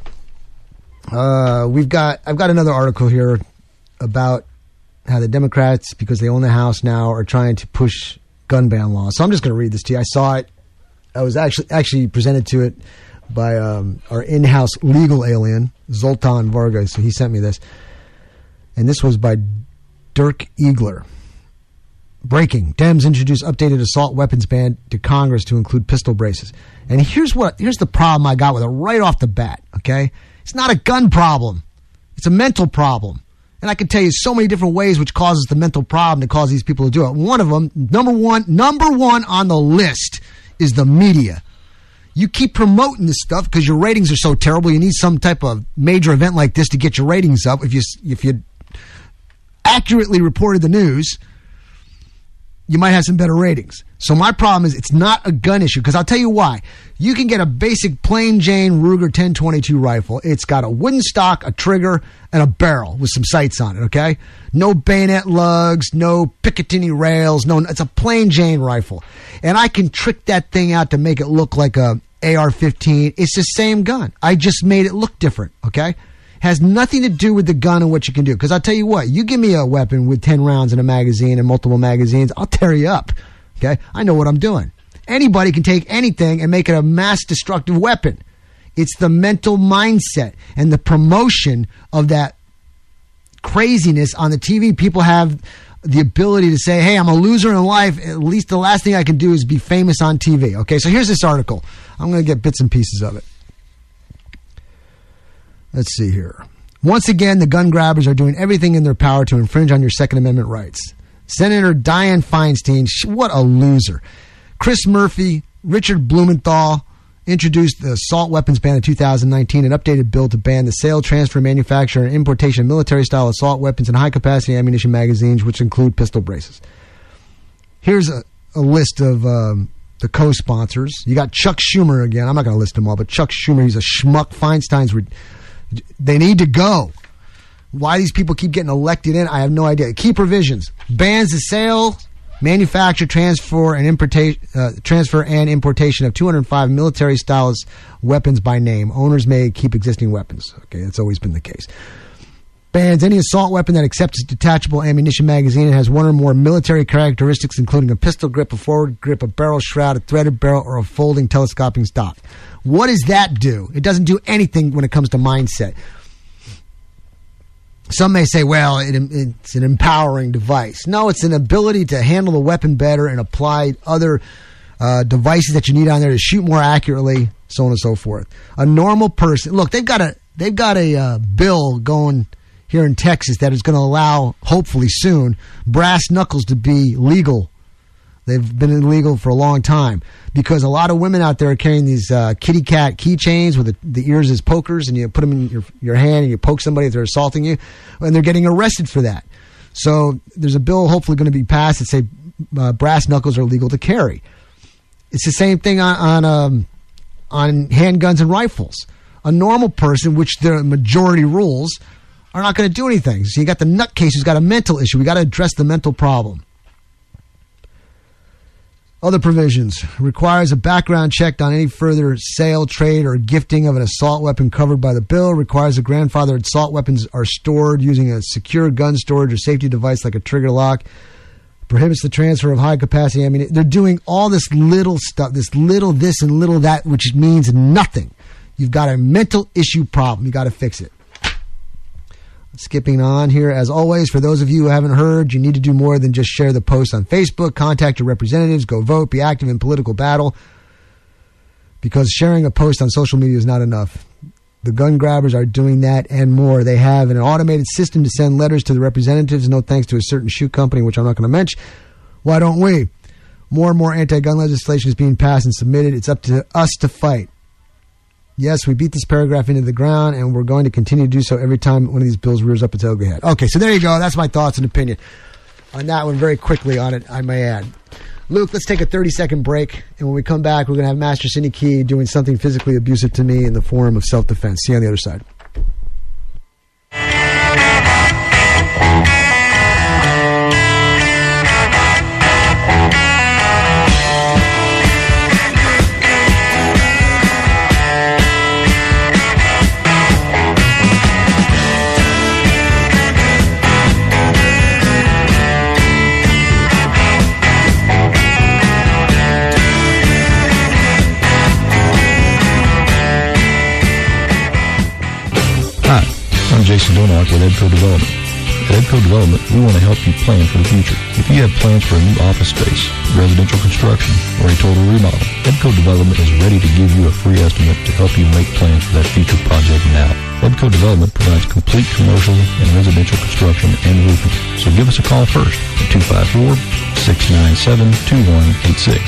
I've got another article here about how the Democrats, because they own the House now, are trying to push gun ban laws. So I'm just going to read this to you. I saw it. I was actually presented to it by our in-house legal alien, Zoltan Vargas. So he sent me this. And this was by Dirk Eagler. Breaking. Dems introduce updated assault weapons ban to Congress to include pistol braces. And here's the problem I got with it right off the bat, okay? It's not a gun problem. It's a mental problem. And I can tell you so many different ways which causes the mental problem to cause these people to do it. One of them, number one on the list is the media. You keep promoting this stuff because your ratings are so terrible. You need some type of major event like this to get your ratings up. If you accurately reported the news, you might have some better ratings. So my problem is it's not a gun issue, because I'll tell you why. You can get a basic plain Jane Ruger 1022 rifle. It's got a wooden stock, a trigger, and a barrel with some sights on it, okay? No bayonet lugs, no Picatinny rails, it's a plain Jane rifle. And I can trick that thing out to make it look like a AR-15. It's the same gun. I just made it look different, okay? Has nothing to do with the gun and what you can do. Because I'll tell you what, you give me a weapon with 10 rounds in a magazine and multiple magazines, I'll tear you up. Okay? I know what I'm doing. Anybody can take anything and make it a mass destructive weapon. It's the mental mindset and the promotion of that craziness on the TV. People have the ability to say, hey, I'm a loser in life. At least the last thing I can do is be famous on TV. Okay, so here's this article. I'm going to get bits and pieces of it. Let's see here. Once again, the gun grabbers are doing everything in their power to infringe on your Second Amendment rights. Senator Dianne Feinstein, what a loser. Chris Murphy, Richard Blumenthal introduced the assault weapons ban in 2019, an updated bill to ban the sale, transfer, manufacture, and importation of military-style assault weapons and high-capacity ammunition magazines, which include pistol braces. Here's a list of the co-sponsors. You got Chuck Schumer again. I'm not going to list them all, but Chuck Schumer, he's a schmuck. Feinstein's... They need to go. Why these people keep getting elected in, I have no idea. Key provisions: bans the sale, manufacture, transfer, and importation of 205 military-style weapons by name. Owners may keep existing weapons. Okay, that's always been the case. Bans any assault weapon that accepts a detachable ammunition magazine and has one or more military characteristics, including a pistol grip, a forward grip, a barrel shroud, a threaded barrel, or a folding telescoping stock. What does that do? It doesn't do anything when it comes to mindset. Some may say, well, it's an empowering device. No, it's an ability to handle the weapon better and apply other devices that you need on there to shoot more accurately, so on and so forth. A normal person, look, they've got a bill going here in Texas that is going to allow, hopefully soon, brass knuckles to be legal. They've been illegal for a long time because a lot of women out there are carrying these kitty cat keychains with the ears as pokers, and you put them in your hand and you poke somebody if they're assaulting you, and they're getting arrested for that. So there's a bill hopefully going to be passed that say brass knuckles are legal to carry. It's the same thing on handguns and rifles. A normal person, which the majority rules, are not going to do anything. So you got the nutcase who's got a mental issue. We got to address the mental problem. Other provisions: requires a background check on any further sale, trade, or gifting of an assault weapon covered by the bill. Requires that grandfathered assault weapons are stored using a secure gun storage or safety device like a trigger lock. Prohibits the transfer of high-capacity ammunition. They're doing all this little stuff, this little this and little that, which means nothing. You've got a mental issue problem. You got to fix it. Skipping on here, as always, for those of you who haven't heard, you need to do more than just share the post on Facebook. Contact your representatives, go vote, be active in political battle, because sharing a post on social media is not enough. The gun grabbers are doing that and more. They have an automated system to send letters to the representatives, no thanks to a certain shoe company, which I'm not going to mention. Why don't we? More and more anti-gun legislation is being passed and submitted. It's up to us to fight. Yes, we beat this paragraph into the ground, and we're going to continue to do so every time one of these bills rears up its ugly head. Okay, so there you go. That's my thoughts and opinion on that one. Very quickly on it, I may add. Luke, let's take a 30-second break, and when we come back, we're going to have Master Cindy Key doing something physically abusive to me in the form of self-defense. See you on the other side. Hi, I'm Jason Donark with Edco Development. At Edco Development, we want to help you plan for the future. If you have plans for a new office space, residential construction, or a total remodel, Edco Development is ready to give you a free estimate to help you make plans for that future project now. Edco Development provides complete commercial and residential construction and roofing. So give us a call first at 254-697-2186.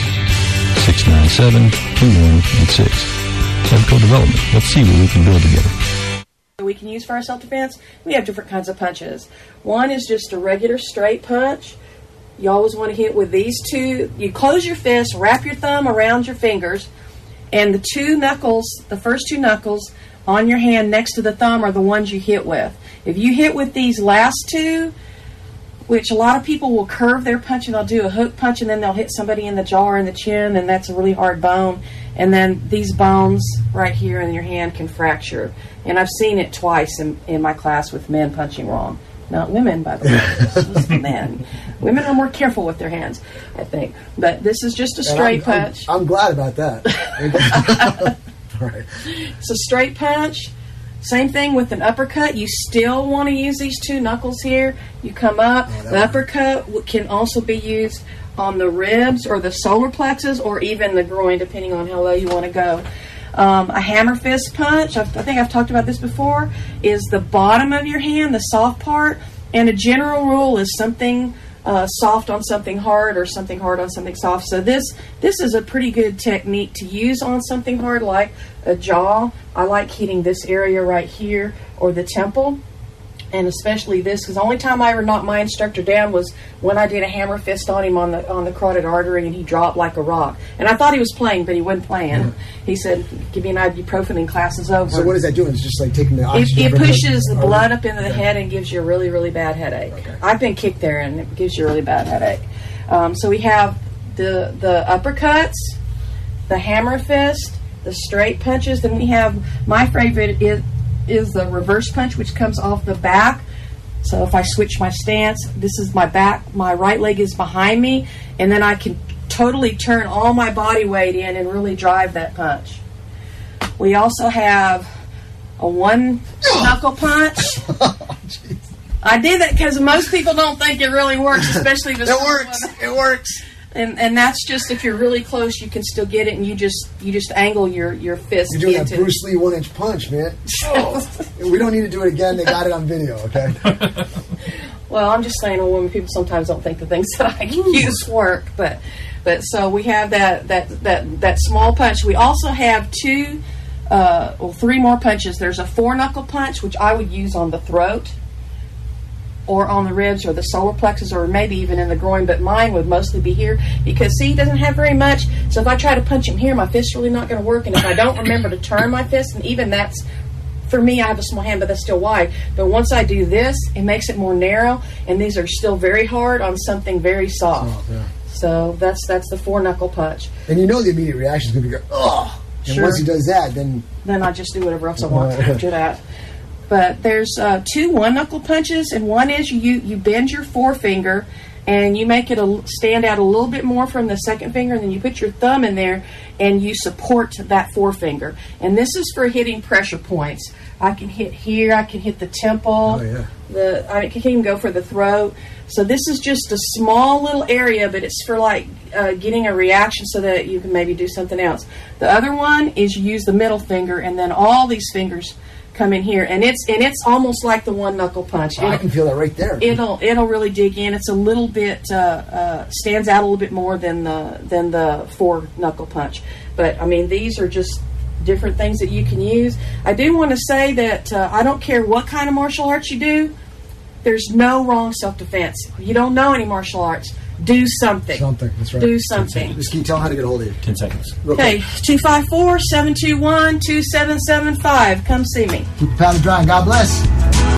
697-2186. Edco Development. Let's see what we can build together. We can use for our self-defense. We have different kinds of punches. One is just a regular straight punch. You always want to hit with these two. You close your fist, wrap your thumb around your fingers, and the two knuckles, the first two knuckles on your hand next to the thumb are the ones you hit with. If you hit with these last two, which a lot of people will curve their punch and they'll do a hook punch and then they'll hit somebody in the jaw or in the chin, and that's a really hard bone. And then these bones right here in your hand can fracture. And I've seen it twice in my class with men punching wrong. Not women, by the way. This is men. Women are more careful with their hands, I think. But this is just a straight punch. I'm glad about that. All right. It's a straight punch. Same thing with an uppercut. You still want to use these two knuckles here. You come up. The uppercut can also be used on the ribs or the solar plexus or even the groin, depending on how low you want to go. A hammer fist punch, I think I've talked about this before, is the bottom of your hand, the soft part, and a general rule is something soft on something hard or something hard on something soft. So this is a pretty good technique to use on something hard like a jaw. I like hitting this area right here or the temple. and especially this, because the only time I ever knocked my instructor down was when I did a hammer fist on him on the carotid artery, and he dropped like a rock. And I thought he was playing, but he wasn't playing. He said, "Give me an ibuprofen and class is over." So what is that doing? It's just like taking the oxygen. It pushes the blood up into the head and gives you a really, really bad headache. Okay. I've been kicked there, and it gives you a really bad headache. So we have the uppercuts, the hammer fist, the straight punches. Then we have, my favorite is the reverse punch, which comes off the back. So if I switch my stance, this is my back, my right leg is behind me, and then I can totally turn all my body weight in and really drive that punch. We also have a one knuckle punch. I did that because most people don't think it really works, especially if it's It works. And that's just if you're really close, you can still get it, and you just angle your fist. You're doing that Bruce Lee 1-inch punch, man. We don't need to do it again. They got it on video, okay? Well, I'm just saying, women, people sometimes don't think the things that I use work, but so we have that small punch. We also have three more punches. There's a 4-knuckle punch, which I would use on the throat, or on the ribs, or the solar plexus, or maybe even in the groin, but mine would mostly be here, because see, he doesn't have very much, so if I try to punch him here, my fist's really not going to work, and if I don't remember to turn my fist, and even that's, for me, I have a small hand, but that's still wide, but once I do this, it makes it more narrow, and these are still very hard on something very soft. Yeah. So that's the 4-knuckle punch. And you know the immediate reaction is going to be, oh! And Sure. once he does that, then I just do whatever else I want after that. But there's 2 1-knuckle punches, and one is you bend your forefinger and you make it stand out a little bit more from the second finger, and then you put your thumb in there and you support that forefinger. And this is for hitting pressure points. I can hit here, I can hit the temple, I can even go for the throat. So this is just a small little area, but it's for like getting a reaction so that you can maybe do something else. The other one is you use the middle finger, and then all these fingers come in here, and it's almost like the 1-knuckle punch. I can feel that right there. It'll really dig in. It's a little bit stands out a little bit more than the 4-knuckle punch. But I mean, these are just different things that you can use. I do want to say that I don't care what kind of martial arts you do. There's no wrong self-defense. You don't know any martial arts. Do something. That's right. Do something. Just keep telling how to get a hold of you. 10 seconds. Okay, 254-721-2775. Come see me. Keep the powder dry. God bless.